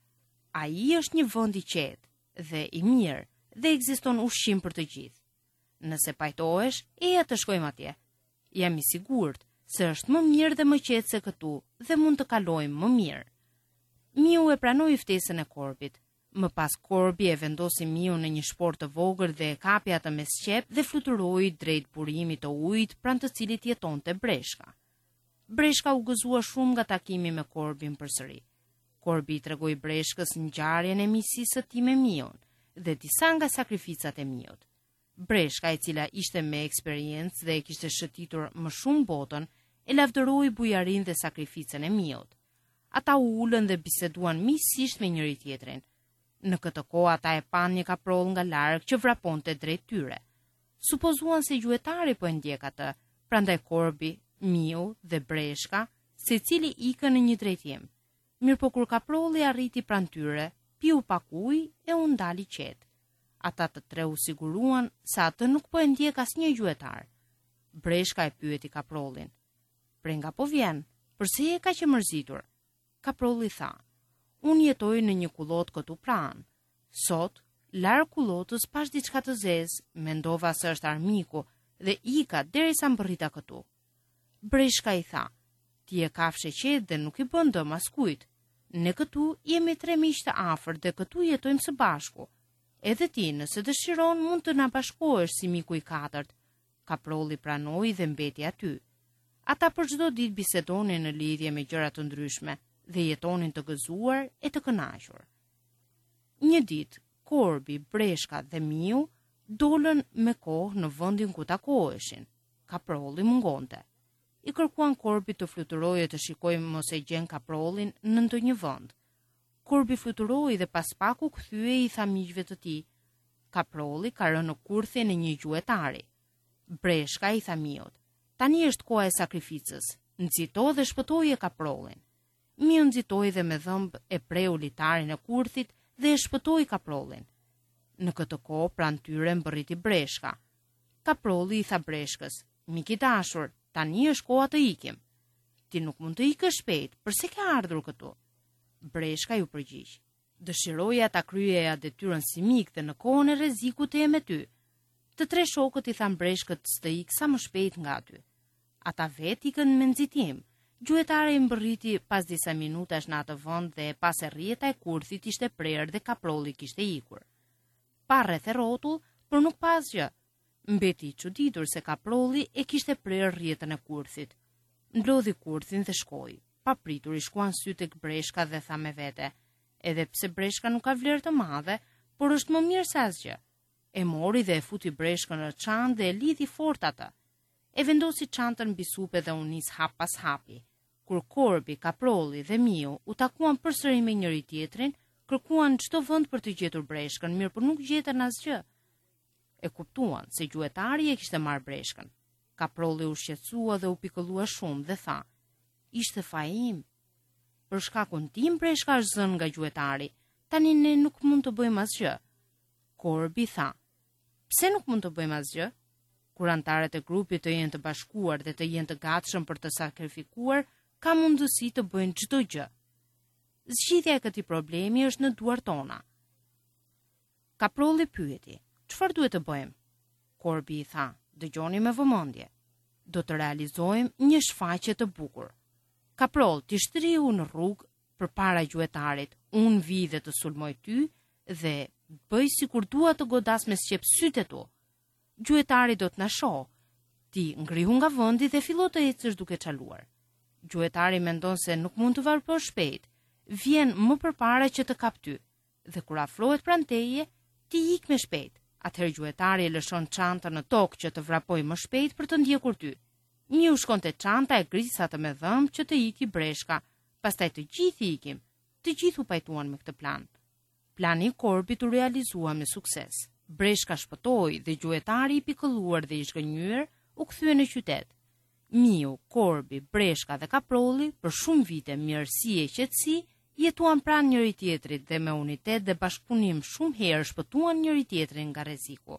Ai është një vend i qetë dhe i mirë dhe ekziston ushqim për të gjithë. Nëse pajtohesh, eja të shkojmë atje. Jam i sigurt se është më mirë dhe më qetë se këtu dhe mund të kalojmë më mirë." Miu e pranoi ftesën e korbit. Më pas korbi e vendosi miun në një shport të vogël dhe e kapi atë me sqep dhe fluturoi drejt burimit të ujit pranë të cilit jetonte Breshka. Breshka u gëzua shumë nga takimi me korbin përsëri. Korbi i tregoi Breshkës ngjarjen e miqësisë së tij me miun dhe disa nga sakrificat e miut. Breshka, e cila ishte me eksperiencë dhe e kishte shëtitur më shumë botën, e lavdëroi bujarin dhe sakrificën e miut. Ata u ulën dhe biseduan miqësisht me njëri tjetrin. Në këtë kohë ata e pan një kaproll nga larg që vraponte drejt tyre. Supozuan se gjuetari po e ndjek atë, prandaj korbi, miu dhe Breshka, secili ikën në një drejtim. Mirë po kur kaprolli arriti pranë tyre, piu pak ujë e u ndali qetë. Ata të tre u siguruan se atë nuk po e ndjek asnjë gjuetar. Breshka e pyeti kaprollin: "Prenga po vjen, përse je kaq e mërzitur?" Kaprolli tha: "Unë jetoj në një kullot këtu pranë. Sot, larg kullotës pash diçka të zezë, mendova se është armiku dhe ika derisa mbërrita këtu." Breshka i tha: "Ti e kafshë qetë dhe nuk i bën dëm askujt. Ne këtu jemi tre miq të afërt dhe këtu jetojmë së bashku. Edhe ti, nëse dëshiron, mund të na bashkohesh si miku i katërt." Kaprolli pranoi dhe mbeti aty. Ata për çdo ditë bisedonin në lidhje me gjëra të ndryshme dhe jetonin të gëzuar e të kënaqur. Një ditë, korbi, Breshka dhe miu dolën me kohë në vendin ku takoheshin. Kaprolli mungonte. I kërkuan korbit të fluturojë të shikojë mos e gjen kaprollin në ndonjë vend. Korbi fluturoi dhe pas pak u kthye i tha miqve të tij: "Kaprolli ka rënë në kurthin e një gjuetari." Breshka i tha miut: "Tani është koha e sakrificës. Nxito dhe shpëtoje kaprollin." Miu nxitoi dhe me dhëmb e preu litarin e kurthit dhe e shpëtoi kaprollin. Në këtë kohë pranë tyre mbërriti Breshka. Kaprolli i tha Breshkës: "Mik i dashur, tani është koha të ikim." "Ti nuk mund të ikësh shpejt, përse ke ardhur këtu?" Breshka ju përgjigj: "Dëshiroja ta kryeja detyrën si mik dhe në kohën e rrezikut të jem me ty." Të tre shokët i than Breshkët të ikë sa më shpejt nga aty. Ata vetë ikën me nxitim. Gjuetari i mbërriti pas disa minutash në atë vend dhe pas e rrjeta e kurthit ishte prerë dhe kaprolli kishte ikur. Pa rreth e rrotull, por nuk pa asgjë. Mbeti i çuditur se kaprolli e kishte prerë rrjetën e kurthit. Mblodhi kurthin dhe shkoi. Pa pritur i shkuan sy tek Breshka dhe tha me vete: "Edhe pse Breshka nuk ka vlerë të madhe, por është më mirë se asgjë." E mori dhe e futi Breshkën në çantë dhe e lidhi fort atë. E vendosi çantën mbi supe dhe u nis hap pas hapi. Kur korbi, kaprolli dhe miu u takuan përsëri me njëri tjetrin, kërkuan çdo vend për të gjetur Breshkën, mirë por nuk gjetën asgjë. E kuptuan se gjuetari e kishte marrë Breshkën. Kaprolli u shqetësua dhe u pikëllua shumë dhe tha: "Ishte faji im. Për shkakun tim Breshka është zënë nga gjuetari. Tani ne nuk mund të bëjmë asgjë. Corby tha: "Pse nuk mund të bëjmë asgjë? Kur anëtarët e grupit të jenë të bashkuar dhe të jenë të gatshëm për të sakrifikuar, ka mundësi të bëjnë çdo gjë. Zgjidhja e këtij problemi është në duart tona." Kaprolli pyeti: "Çfarë duhet të bëjmë?" Corby i tha: "Dëgjoni me vëmendje. Do të realizojmë një shfaqje të bukur. Kaproll, ti shtriu në rrugë përpara gjuetarit. Unë vi dhe të sulmoj ty dhe bëj sikur dua të godas me sqep sytë tu. Gjuetari do të na shohë. Ti ngrihu nga vendi dhe fillo të ecësh duke çaluar. Gjuetari mendon se nuk mund të varrosh shpejt. Vjen më përpara që të kap ty. Dhe kur afrohet pranë teje, ti ik me shpejt. Atëherë gjuetari e lëshon çantën në tokë që të vrapojë më shpejt për të ndjekur ty. Një u shkon te çanta e grisa të me dhëmb që të iki breshka. Pastaj të gjithë ikim. Të gjithë u pajtuan me këtë plan. Plani i Corbit u realizua me sukses. Breshka shpëtoi dhe gjuetari i pikëlluar dhe i zhgënjur u kthye në qytet. Miu, Corby, Breshka dhe Kaprolli për shumë vite mirësi e qetësi jetuan pranë njëri tjetrit dhe me unitet dhe bashkëpunim shumë herë shpëtuan njëri tjetrin nga rreziku.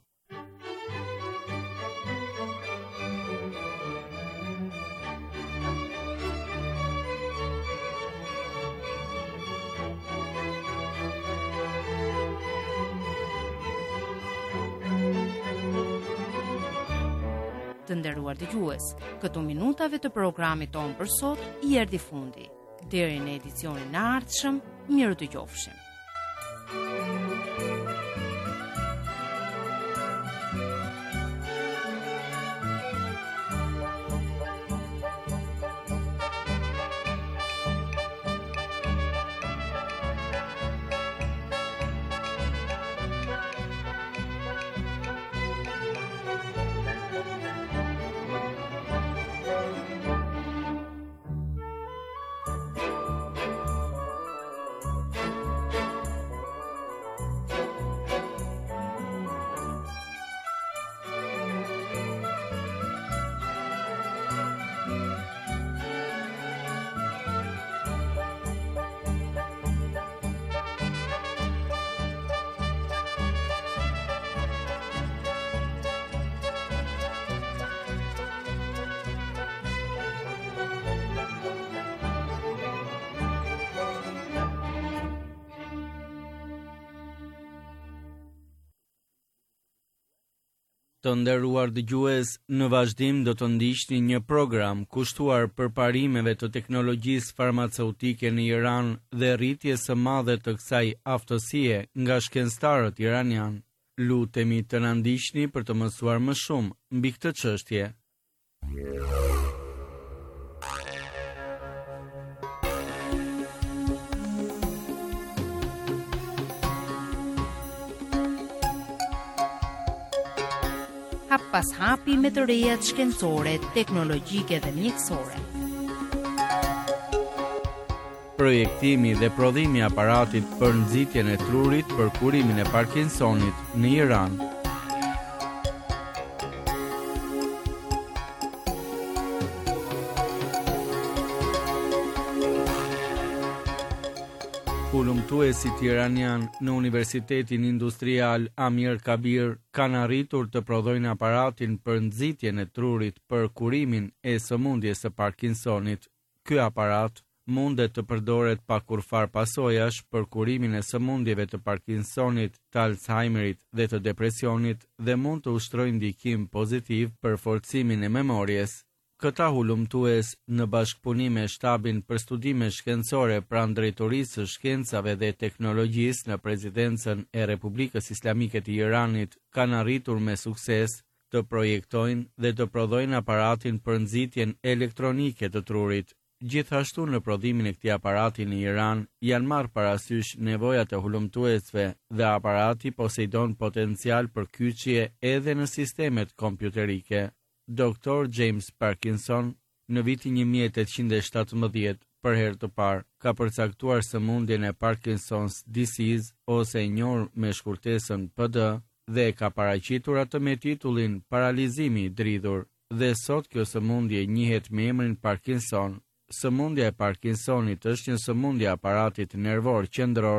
Të nderuar dëgjues, këto minutave të programit ton për sot i erdhi fundi. Deri në edicionin e ardhshëm, mirë dëgjofshim. Të nderuar dëgjues, në vazhdim do të ndiqni një program kushtuar përparimeve të teknologjisë farmaceutike në Iran dhe rritjes së madhe të kësaj aftësie nga shkencëtarët iranian. Lutemi të na ndiqni për të mësuar më shumë mbi këtë çështje. Hap pas hapi me të rejat shkencore, teknologjike dhe mjekësore. Projektimi dhe prodhimi i aparatit për nxitjen e trurit për kurimin e Parkinsonit në Iran. Hulumtuesit iranian në Universitetin Industrial Amir Kabir kanë arritur të prodhojnë aparatin për nxitjen e trurit për kurimin e sëmundjes së Parkinsonit. Ky aparat mundet të përdoret pa kurfar pasojash për kurimin e sëmundjeve të Parkinsonit, të Alzheimerit dhe të depresionit dhe mund të ushtrojë ndikim pozitiv për forcimin e memorjes. Këta hulumtues në bashkëpunim me shtabin për studime shkencore pranë Drejtorisë së Shkencave dhe Teknologjisë në Presidencën e Republikës Islamike të Iranit kanë arritur me sukses të projektojnë dhe të prodhojnë aparatin për nxitjen elektronike të trurit. Gjithashtu në prodhimin e këtij aparati në Iran janë marrë parasysh nevojat e hulumtuesve dhe aparati poseidon potencial për kyçje edhe në sistemet kompjuterike. doktor James Parkinson, në vitin një mijë e tetëqind e shtatëmbëdhjetë, për herë të parë, ka përcaktuar sëmundjen e Parkinson's disease, ose e njohur me shkurtesën P D, dhe ka paraqitur atë me titullin paralizimi i dridhur, dhe sot kjo sëmundje njihet me emrin Parkinson. Sëmundja e Parkinsonit është një sëmundje e aparatit nervor qendror,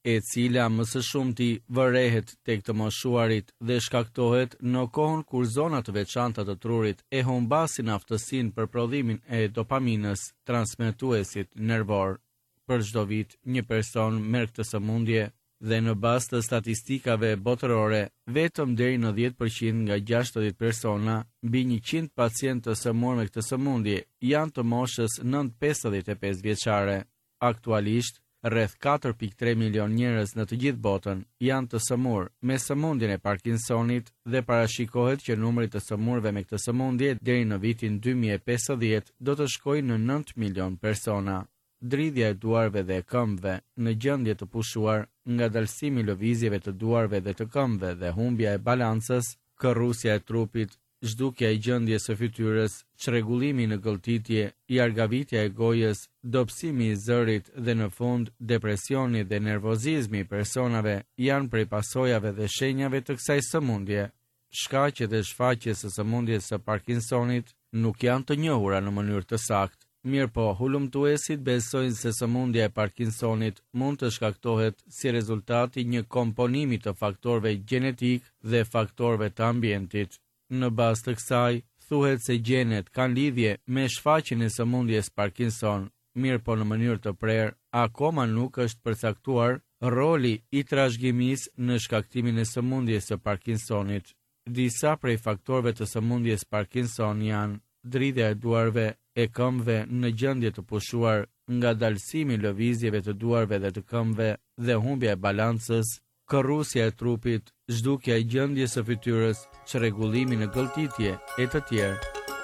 e cila më së shumti vërehet tek të moshuarit dhe shkaktohet në kohën kur zona të veçanta të trurit e humbasin aftësinë për prodhimin e dopaminës, transmetuesit nervor. Për çdo vit, një person merr këtë sëmundje dhe në bazë të statistikave botërore, vetëm deri në dhjetë përqind nga gjashtëdhjetë persona mbi njëqind pacientë të sëmurë me këtë sëmundje janë të moshës nëntë pesëdhjetë e pesë vjeçare. Aktualisht, rreth katër pikë tre milion njerëz në të gjithë botën janë të sëmurë me sëmundjen e Parkinsonit dhe parashikohet që numri të sëmurëve me këtë sëmundje deri në vitin dy mijë e pesëdhjetë do të shkojë në nëntë milion persona. Dridhja e duarve dhe e këmbëve në gjendje të pushuar, ngadalësimi i lëvizjeve të duarve dhe të këmbëve dhe humbja e balancës, kërrusja e trupit, zhdukja e gjendjes së fytyrës, çrregullimi në gëlltitje, jargavitja e gojës, dobësimi i zërit dhe në fund depresioni dhe nervozizmi i personave janë prej pasojave dhe shenjave të kësaj sëmundje. Shkaqet dhe shfaqjes së sëmundjes së Parkinsonit nuk janë të njohura në mënyrë të saktë. Mirë po, hulumtuesit besojnë se sëmundja e Parkinsonit mund të shkaktohet si rezultati një komponimi të faktorëve gjenetik dhe faktorëve të ambientit. Në bazë të kësaj, thuhet se gjenet kanë lidhje me shfaqjen e sëmundjes Parkinson, mirë po në mënyrë të prerë, akoma nuk është përcaktuar roli i trashëgimisë në shkaktimin e sëmundjes së Parkinsonit. Disa prej faktorëve të sëmundjes Parkinson janë dridhja e duarve, e këmbëve në gjendje të pushuar, ngadalësimi i lëvizjeve të duarve dhe të këmbëve dhe humbja e balancës, kërrusja e trupit, zhdukja e gjendjes së fytyrës, çrregullimi në gëlltitje e të tjerë.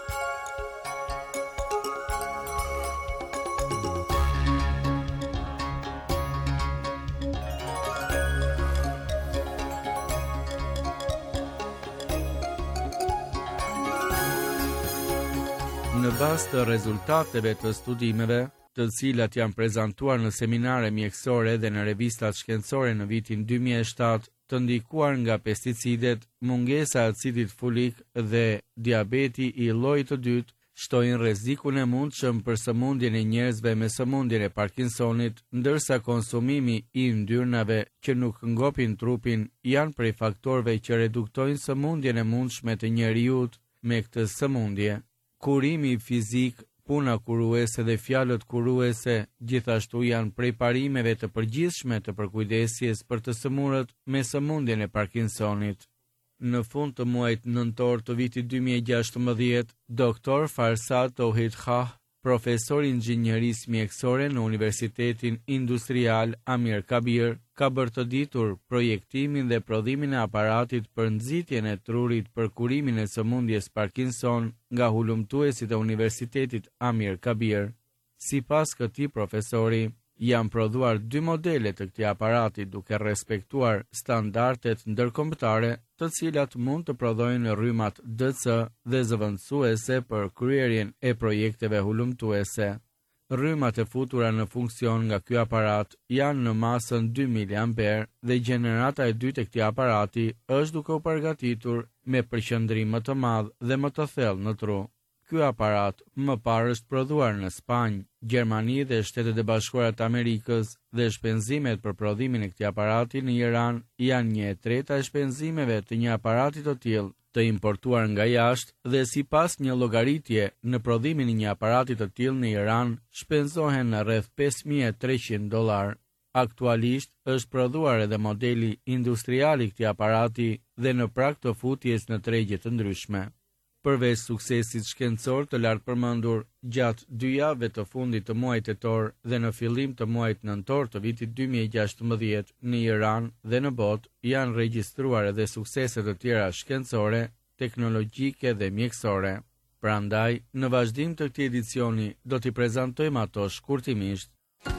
Në bazë të rezultateve të studimeve, të cilat janë prezantuar në seminare mjekësore dhe në revistat shkencore në vitin dy mijë e shtatë, të ndikuar nga pesticidet, mungesa e acidit folik dhe diabeti i llojit të dytë, shtojnë rrezikun e mundshëm për sëmundjen e njerëzve me sëmundjen e Parkinsonit, ndërsa konsumimi i yndyrnave që nuk ngopin trupin janë prej faktorëve që reduktojnë sëmundjen e mundshme të njerëzit me këtë sëmundje. Kurimi fizik, puna kuruese dhe fjalët kuruese gjithashtu janë prej parimeve të përgjithshme të përkujdesjes për të sëmurët me sëmundjen e Parkinsonit. Në fund të muajit nëntor të vitit dy mijë e gjashtëmbëdhjetë, doktor Farsad Tohid Khah, profesor i inxhinierisë mjekësore në Universitetin Industrial Amir Kabir, ka bërë të ditur projektimin dhe prodhimin e aparatit për nxitjen e trurit për kurimin e sëmundjes Parkinson nga hulumtuesit e Universitetit Amir Kabir. Sipas këtij profesori, janë prodhuar dy modele të këtij aparati duke respektuar standardet ndërkombëtare, të cilat mund të prodhojnë rrymat D C dhe zëvendësuese për kryerjen e projekteve hulumtuese. Rrymat e futura në funksion nga ky aparat janë në masën dy miliamper dhe gjenerata e dytë e këtij aparati është duke u përgatitur me përqendrim më të madh dhe më të thellë në tru. Ky aparat më parë është prodhuar në Spanjë, Gjermani dhe Shtetet e Bashkuara të Amerikës dhe shpenzimet për prodhimin e këtij aparati në Iran janë një e treta e shpenzimeve të një aparati të tillë të importuar nga jashtë dhe sipas një llogaritje në prodhimin e një aparati të tillë në Iran shpenzohen në rreth pesë mijë e treqind dollar. Aktualisht është prodhuar edhe modeli industrial i këtij aparati dhe në prag të futjes në tregje të ndryshme. Përveç suksesit shkencor të lartë përmendur, gjatë dy javëve të fundit të muajit tetor dhe në fillim të muajit nëntor të vitit dy mijë e gjashtëmbëdhjetë në Iran dhe në botë janë regjistruar edhe suksese të tjera shkencore, teknologjike dhe mjekësore. Prandaj, në vazhdim të këtij edicioni do t'i prezantojmë ato shkurtimisht.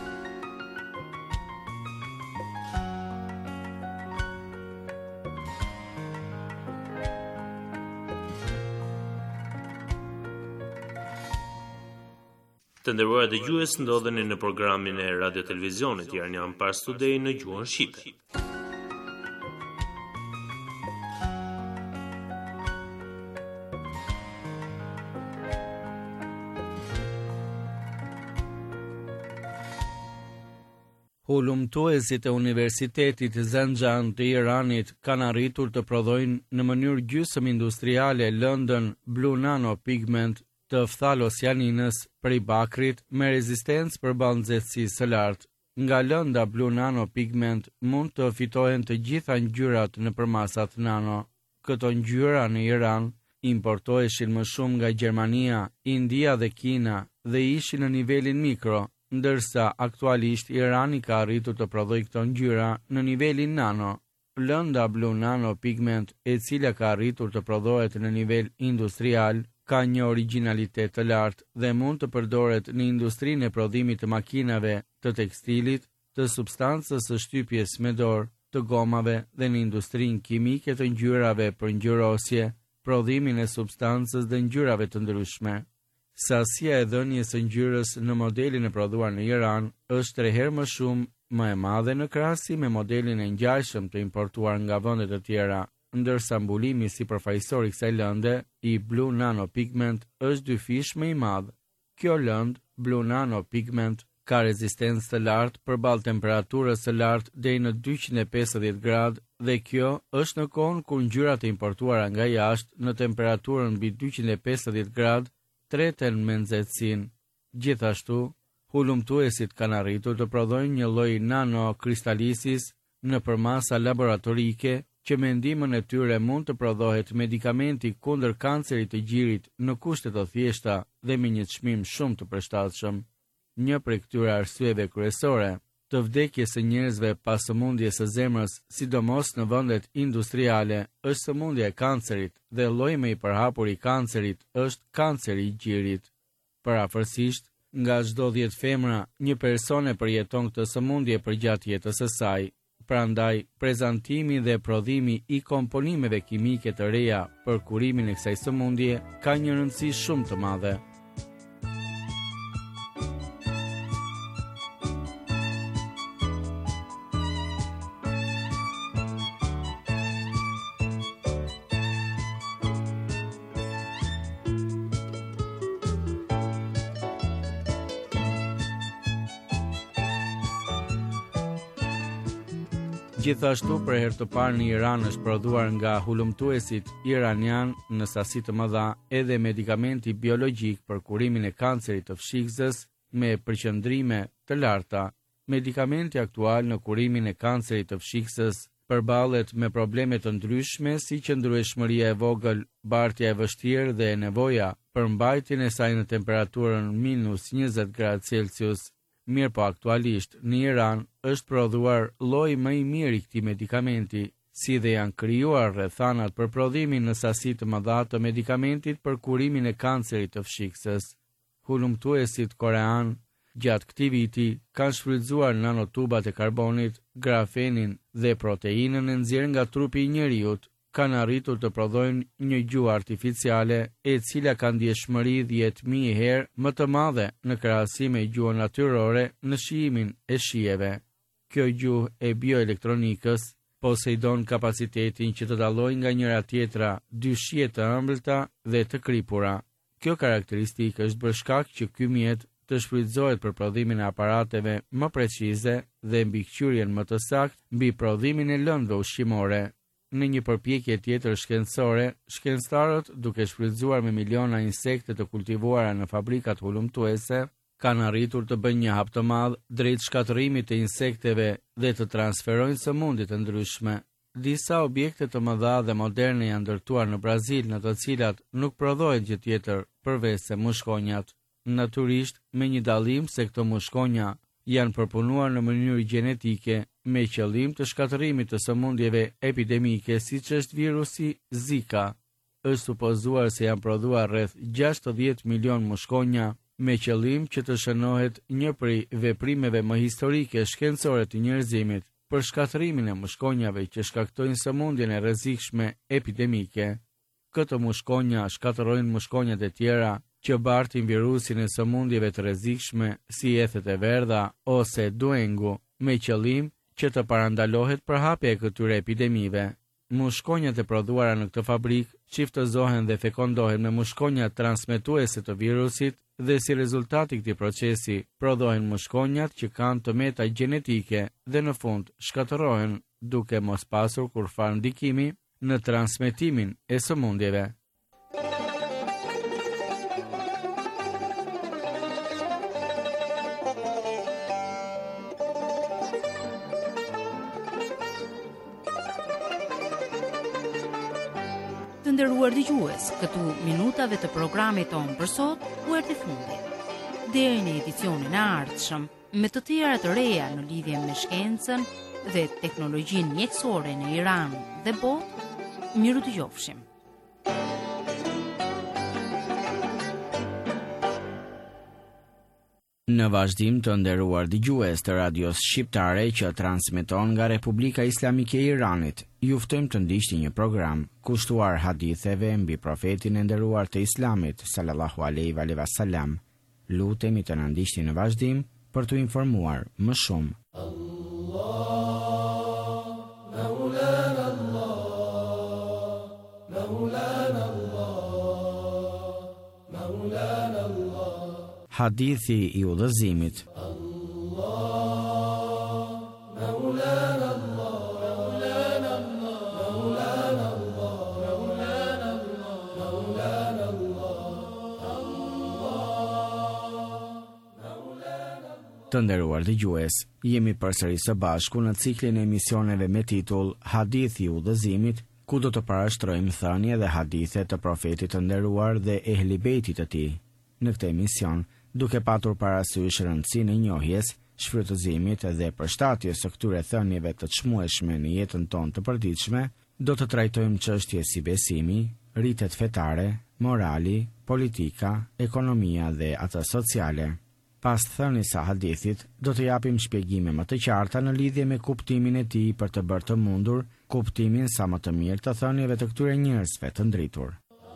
Të nderuar dëgjues, ndodheni në programin e Radio Televizionit Iranian Pars Today në gjuhën shqipe. Hulumtuesit e Universitetit Zanjan të Iranit kanë arritur të prodhojnë në mënyrë gjysmë industriale lëndën Blue Nano Pigment të fthalossianinës prej bakrit me rezistencë përballë nxehtësisë së lartë. Nga lënda Blue Nano Pigment mund të fitohen të gjitha ngjyrat në përmasat nano. Këto ngjyra në Iran importoheshin më shumë nga Gjermania, India dhe Kina dhe ishin në nivelin mikro, ndërsa aktualisht Irani ka arritur të prodhojë këto ngjyra në nivelin nano. Lënda Blue Nano Pigment, e cila ka arritur të prodhohet në nivel industrial, ka një origjinalitet të lartë dhe mund të përdoret në industrinë e prodhimit të makinave, të tekstilit, të substancës së shtypjes me dorë, të gomave dhe në industrinë kimike të ngjyrave për ngjyrosje, prodhimin e substancës dhe ngjyrave të ndryshme. Sasia e dhënies së ngjyrës në modelin e prodhuar në Iran është tre herë më shumë më e madhe në krahasim me modelin e ngjashëm të importuar nga vende të tjera, ndërsa mbulimi sipërfaqësor i kësaj lënde, i Blue Nano Pigment, është dy fish më i madh. Kjo lëndë, Blue Nano Pigment, ka rezistencë të lartë përballë temperaturës së lartë deri në dyqind e pesëdhjetë gradë dhe kjo është në kohën kur ngjyrat e importuara nga jashtë në temperaturën mbi dyqind e pesëdhjetë gradë treten me nxehtësinë. Gjithashtu, hulumtuesit kanë arritur të prodhojnë një lloj nanokristalisis në përmasa laboratorike që me ndihmën e tyre mund të prodhohet medikamenti kundër kancerit të gjirit në kushte të thjeshta dhe me një çmim shumë të përshtatshëm. Një prej këtyre arsyeve kryesore të vdekjes së njerëzve pas sëmundjes së zemrës, sidomos në vendet industriale, është sëmundja e kancerit dhe lloji më i përhapur i kancerit është kanceri i gjirit. Parafërsisht, nga çdo dhjetë femra, një person e përjeton këtë sëmundje përgjatë jetës së saj. Prandaj, prezantimi dhe prodhimi i komponimeve kimike të reja për kurimin e kësaj sëmundje ka një rëndësi shumë të madhe. Gjithashtu, për herë të parë në Iran është prodhuar nga hulumtuesit iranian në sasi të mëdha edhe medikamenti biologjik për kurimin e kancerit të fshikëzës me përqendrime të larta. Medikamenti aktual në kurimin e kancerit të fshikëzës përballet me probleme të ndryshme si qëndrueshmëria e vogël, bartja e vështirë dhe nevoja për mbajtjen e saj në temperaturën minus njëzet gradë Celsius. Mirë po aktualisht, në Iran është prodhuar lloji më i mirë i këtij medikamenti, si dhe janë krijuar rrethanat për prodhimin në sasi të mëdha të medikamentit për kurimin e kancerit të fshikësës. Hulumtuesit korean gjatë këtij viti kanë shfrytzuar nanotubat e karbonit, grafenin dhe proteinën e nxjerrë nga trupi i njeriut, kanë arritur të prodhojnë një gjuhë artificiale e cila ka ndjeshmëri dhjetë mijë herë më të madhe në krahasim me gjuhën natyrore në shijimin e shijeve. Kjo gjuhë e bioelektronikës poseidon kapacitetin që të dallojë nga njëra tjetra dy shije të ëmbëlta dhe të kripura. Kjo karakteristikë është bërë shkak që ky mjet të shfrytëzohet për prodhimin e aparateve më precize dhe mbikëqyrjen më të saktë mbi prodhimin e lëndëve ushqimore. Në një përpjekje tjetër shkencore, shkencëtarët, duke shfrytzuar me miliona insekte të kultivuara në fabrikat hulumtuese, kanë arritur të bëjnë një hap të madh drejt shkatërimit të insekteve dhe të transferojnë sëmundje të ndryshme. Disa objekte të mëdha dhe moderne janë ndërtuar në Brazil, në të cilat nuk prodhohet gjë tjetër përveç se mushkonjat. Natyrisht, me një dallim se këto mushkonja janë përpunuar në mënyrë gjenetike me qëllim të shkatërimit të sëmundjeve epidemike siç është virusi Zika. Është supozuar se janë prodhuar rreth gjashtëdhjetë milion mushkonja me qëllim që të shënohet një prej veprimeve më historike shkencore të njerëzimit për shkatërimin e mushkonjave që shkaktojnë sëmundjen e rrezikshme epidemike. Këto mushkonja shkatërrojnë mushkonjat e tjera që bartin virusin e sëmundjeve të rrezikshme si ethet e verdha ose duengu, me qëllim që të parandalohet përhapja e këtyre epidemive. mushkonjat e prodhuara në këtë fabrikë çiftëzohen dhe fekondohen me mushkonja transmetuese të virusit dhe si rezultat i këtij procesi prodhohen mushkonjat që kanë të meta gjenetike dhe në fund shkatërrohen duke mos pasur kurfar ndikimi në transmetimin e sëmundjeve. Të nderuar dëgjues, këtu minutave të programit tonë për sot u erdhi fundi. Deri në edicionin e ardhshëm, me të tjera të reja në lidhje me shkencën dhe teknologjinë mjekësore në Iran dhe botë, miru dëgjofshim. Në vazhdim të nderuar dëgjues të radios shqiptare që transmeton nga Republika Islamike e Iranit, ju ftojmë të ndiqni një program kushtuar haditheve mbi profetin e nderuar të Islamit sallallahu alaihi wa sallam. Lutemi të na ndiqni në vazhdim për të informuar më shumë. Hadithi i udhëzimit. Të nderuar dëgjues, jemi përsëri së bashku në ciklin e emisioneve me titull Hadithi i udhëzimit, ku do të parashtrojmë thënie dhe hadithe të profetit të nderuar dhe ehli bejtit të tij. Në këtë emision, duke patur parasysh rëndësinë e njohjes, shfrytëzimit dhe përshtatjes së këtyre thënieve të çmueshme në jetën tonë të përditshme, do të trajtojmë çështje si besimi, rritet fetare, morali, politika, ekonomia dhe ato sociale. Pas thënies së hadithit, do të japim shpjegime më të qarta në lidhje me kuptimin e tij për të bërë të mundur kuptimin sa më të mirë të thënieve të këtyre njerëzve të ndritur.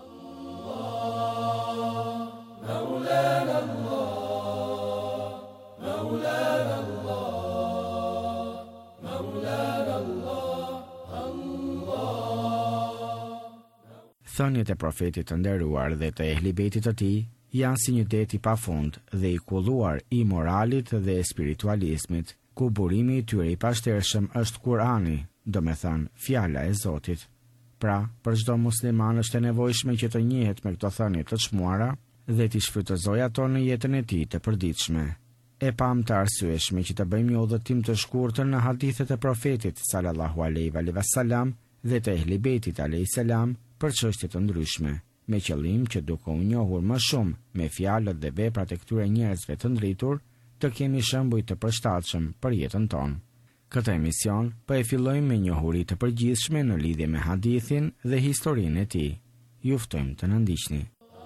Thëniet e profetit të nderuar dhe të ehli bejtit të tij janë si një det i pafund dhe i kulluar i moralit dhe spiritualizmit, ku burimi i tyre i pashtershëm është Kurani, do me thënë fjala e Zotit. Pra, për çdo musliman është e nevojshme që të njihet me këto thënie të çmuara dhe t'i shfrytëzojë ato në jetën e tij të përditshme. E pam të arsyeshme që të bëjmë një udhëtim të shkurtër në hadithet e profetit sallallahu alaihi wa sallam dhe të ehli bejtit alaihi salam për çështje të ndryshme, me qëllim që duke u njohur më shumë me fjalët dhe veprat e këtyre njerëzve të ndritur, të kemi shembuj të përshtatshëm për jetën tonë. Këtë emision po e fillojmë me njohuri të përgjithshme në lidhje me hadithin dhe historinë e tij. Ju ftojmë të na ndiqni.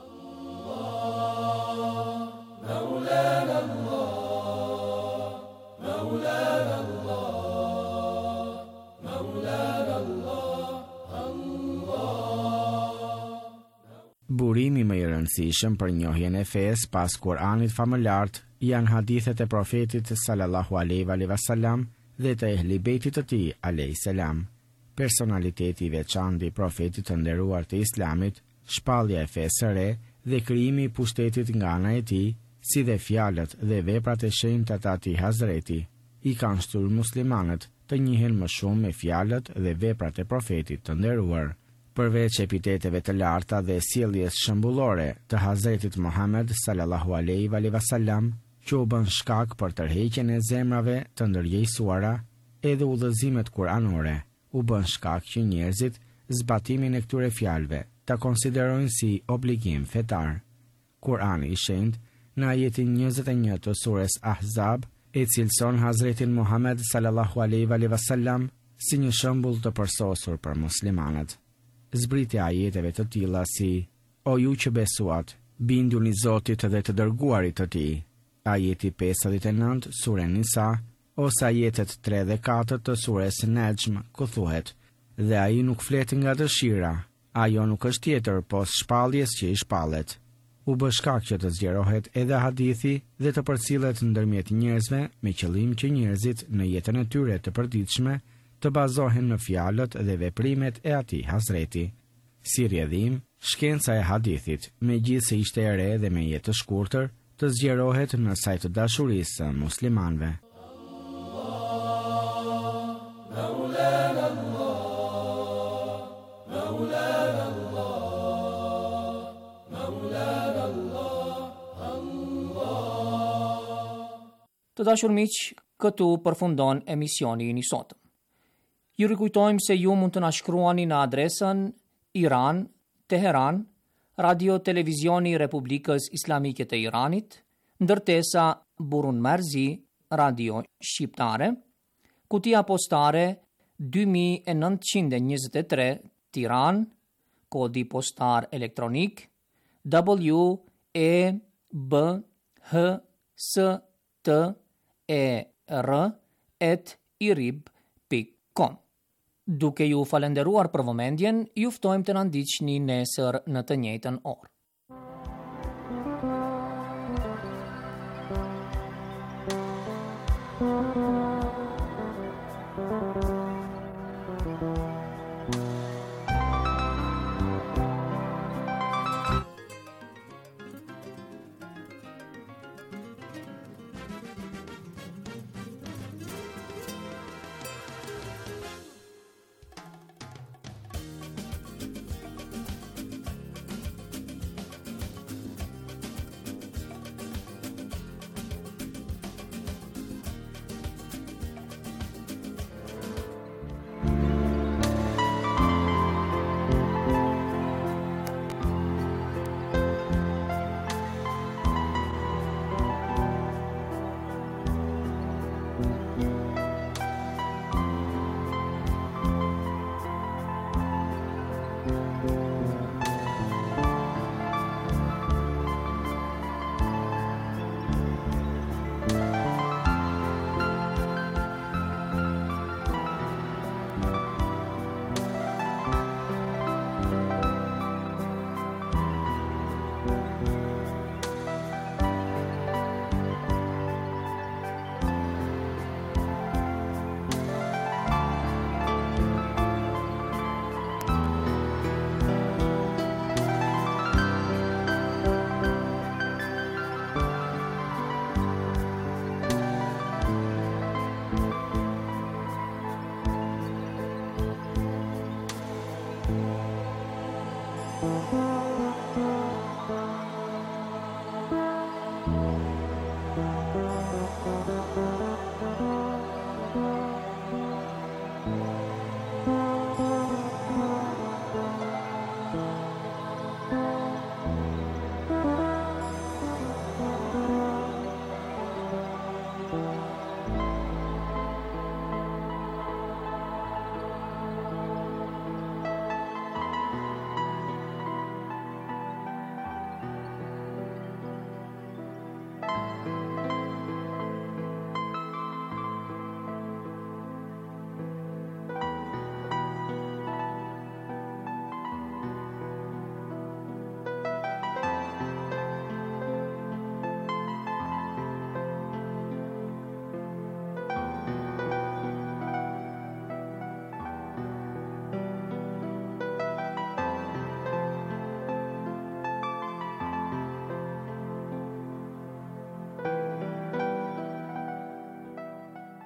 Burimi më i rëndësishëm për njohjen e fesë pas Kuranit famëlart janë hadithet e profetit sallallahu alaihi wa sallam dhe të ehli bejtit të tij alaihi salam. Personaliteti i veçantë i profetit të nderuar të Islamit, shpallja e fesë së re dhe krijimi i pushtetit nga ana e tij, si dhe fjalët dhe veprat e shenjta të atij Hazreti, i kanë shtyrë muslimanët të njihen më shumë me fjalët dhe veprat e profetit të nderuar. Përveç epiteteve të larta dhe sjelljes shembullore të Hazretit Muhammed sallallahu alaihi wa sallam, që u bën shkak për tërheqjen e zemrave të ndërgjegjësuara, edhe udhëzimet kuranore u bën shkak që njerëzit zbatimin e këtyre fjalëve ta konsiderojnë si obligim fetar. Kurani i shenjtë në ajetin njëzet e një të sures Ahzab e cilëson Hazretin Muhammed sallallahu alaihi wa sallam si një shembull të përsosur për muslimanët. Zbritja ajeteve të tilla si: O ju që besuat, binduni Zotit dhe të dërguarit të tij. Ajeti pesëdhjetë e nëntë sure Nisa, ose ajetet tre dhe katër të sures Nejm, ku thuhet: Dhe ai nuk flet nga dëshira, ajo nuk është tjetër pos shpalljes që i shpallet. U bë shkak që të zgjerohet edhe hadithi dhe të përcillet ndërmjet njerëzve me qëllim që njerëzit në jetën e tyre të përditshme të bazohen në fjalët dhe veprimet e atij Hazreti. Si rrjedhim, shkenca e hadithit, megjithëse ishte e re dhe me jetë të shkurtër, të zgjerohet në sajt të dashurisë së muslimanëve. Të dashur miq, këtu përfundon emisioni i sotëm. Ju rikujtojmë se ju mund të na shkruani në adresën Iran, Teheran, Radio Televizioni i Republikës Islamike të Iranit, ndërtesa Burun Merzi, Radio Shqiptare, kutia postare dy mijë e nëntëqind e njëzet e tre, Tiranë, kodi postar elektronik W E B H S T E R at irib dot com. Duke ju falenderuar për vëmendjen, ju ftojmë të na ndiqni nesër në të njëjtën orë.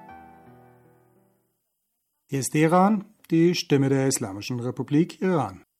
Hier ist Iran, die Stimme der Islamischen Republik Iran.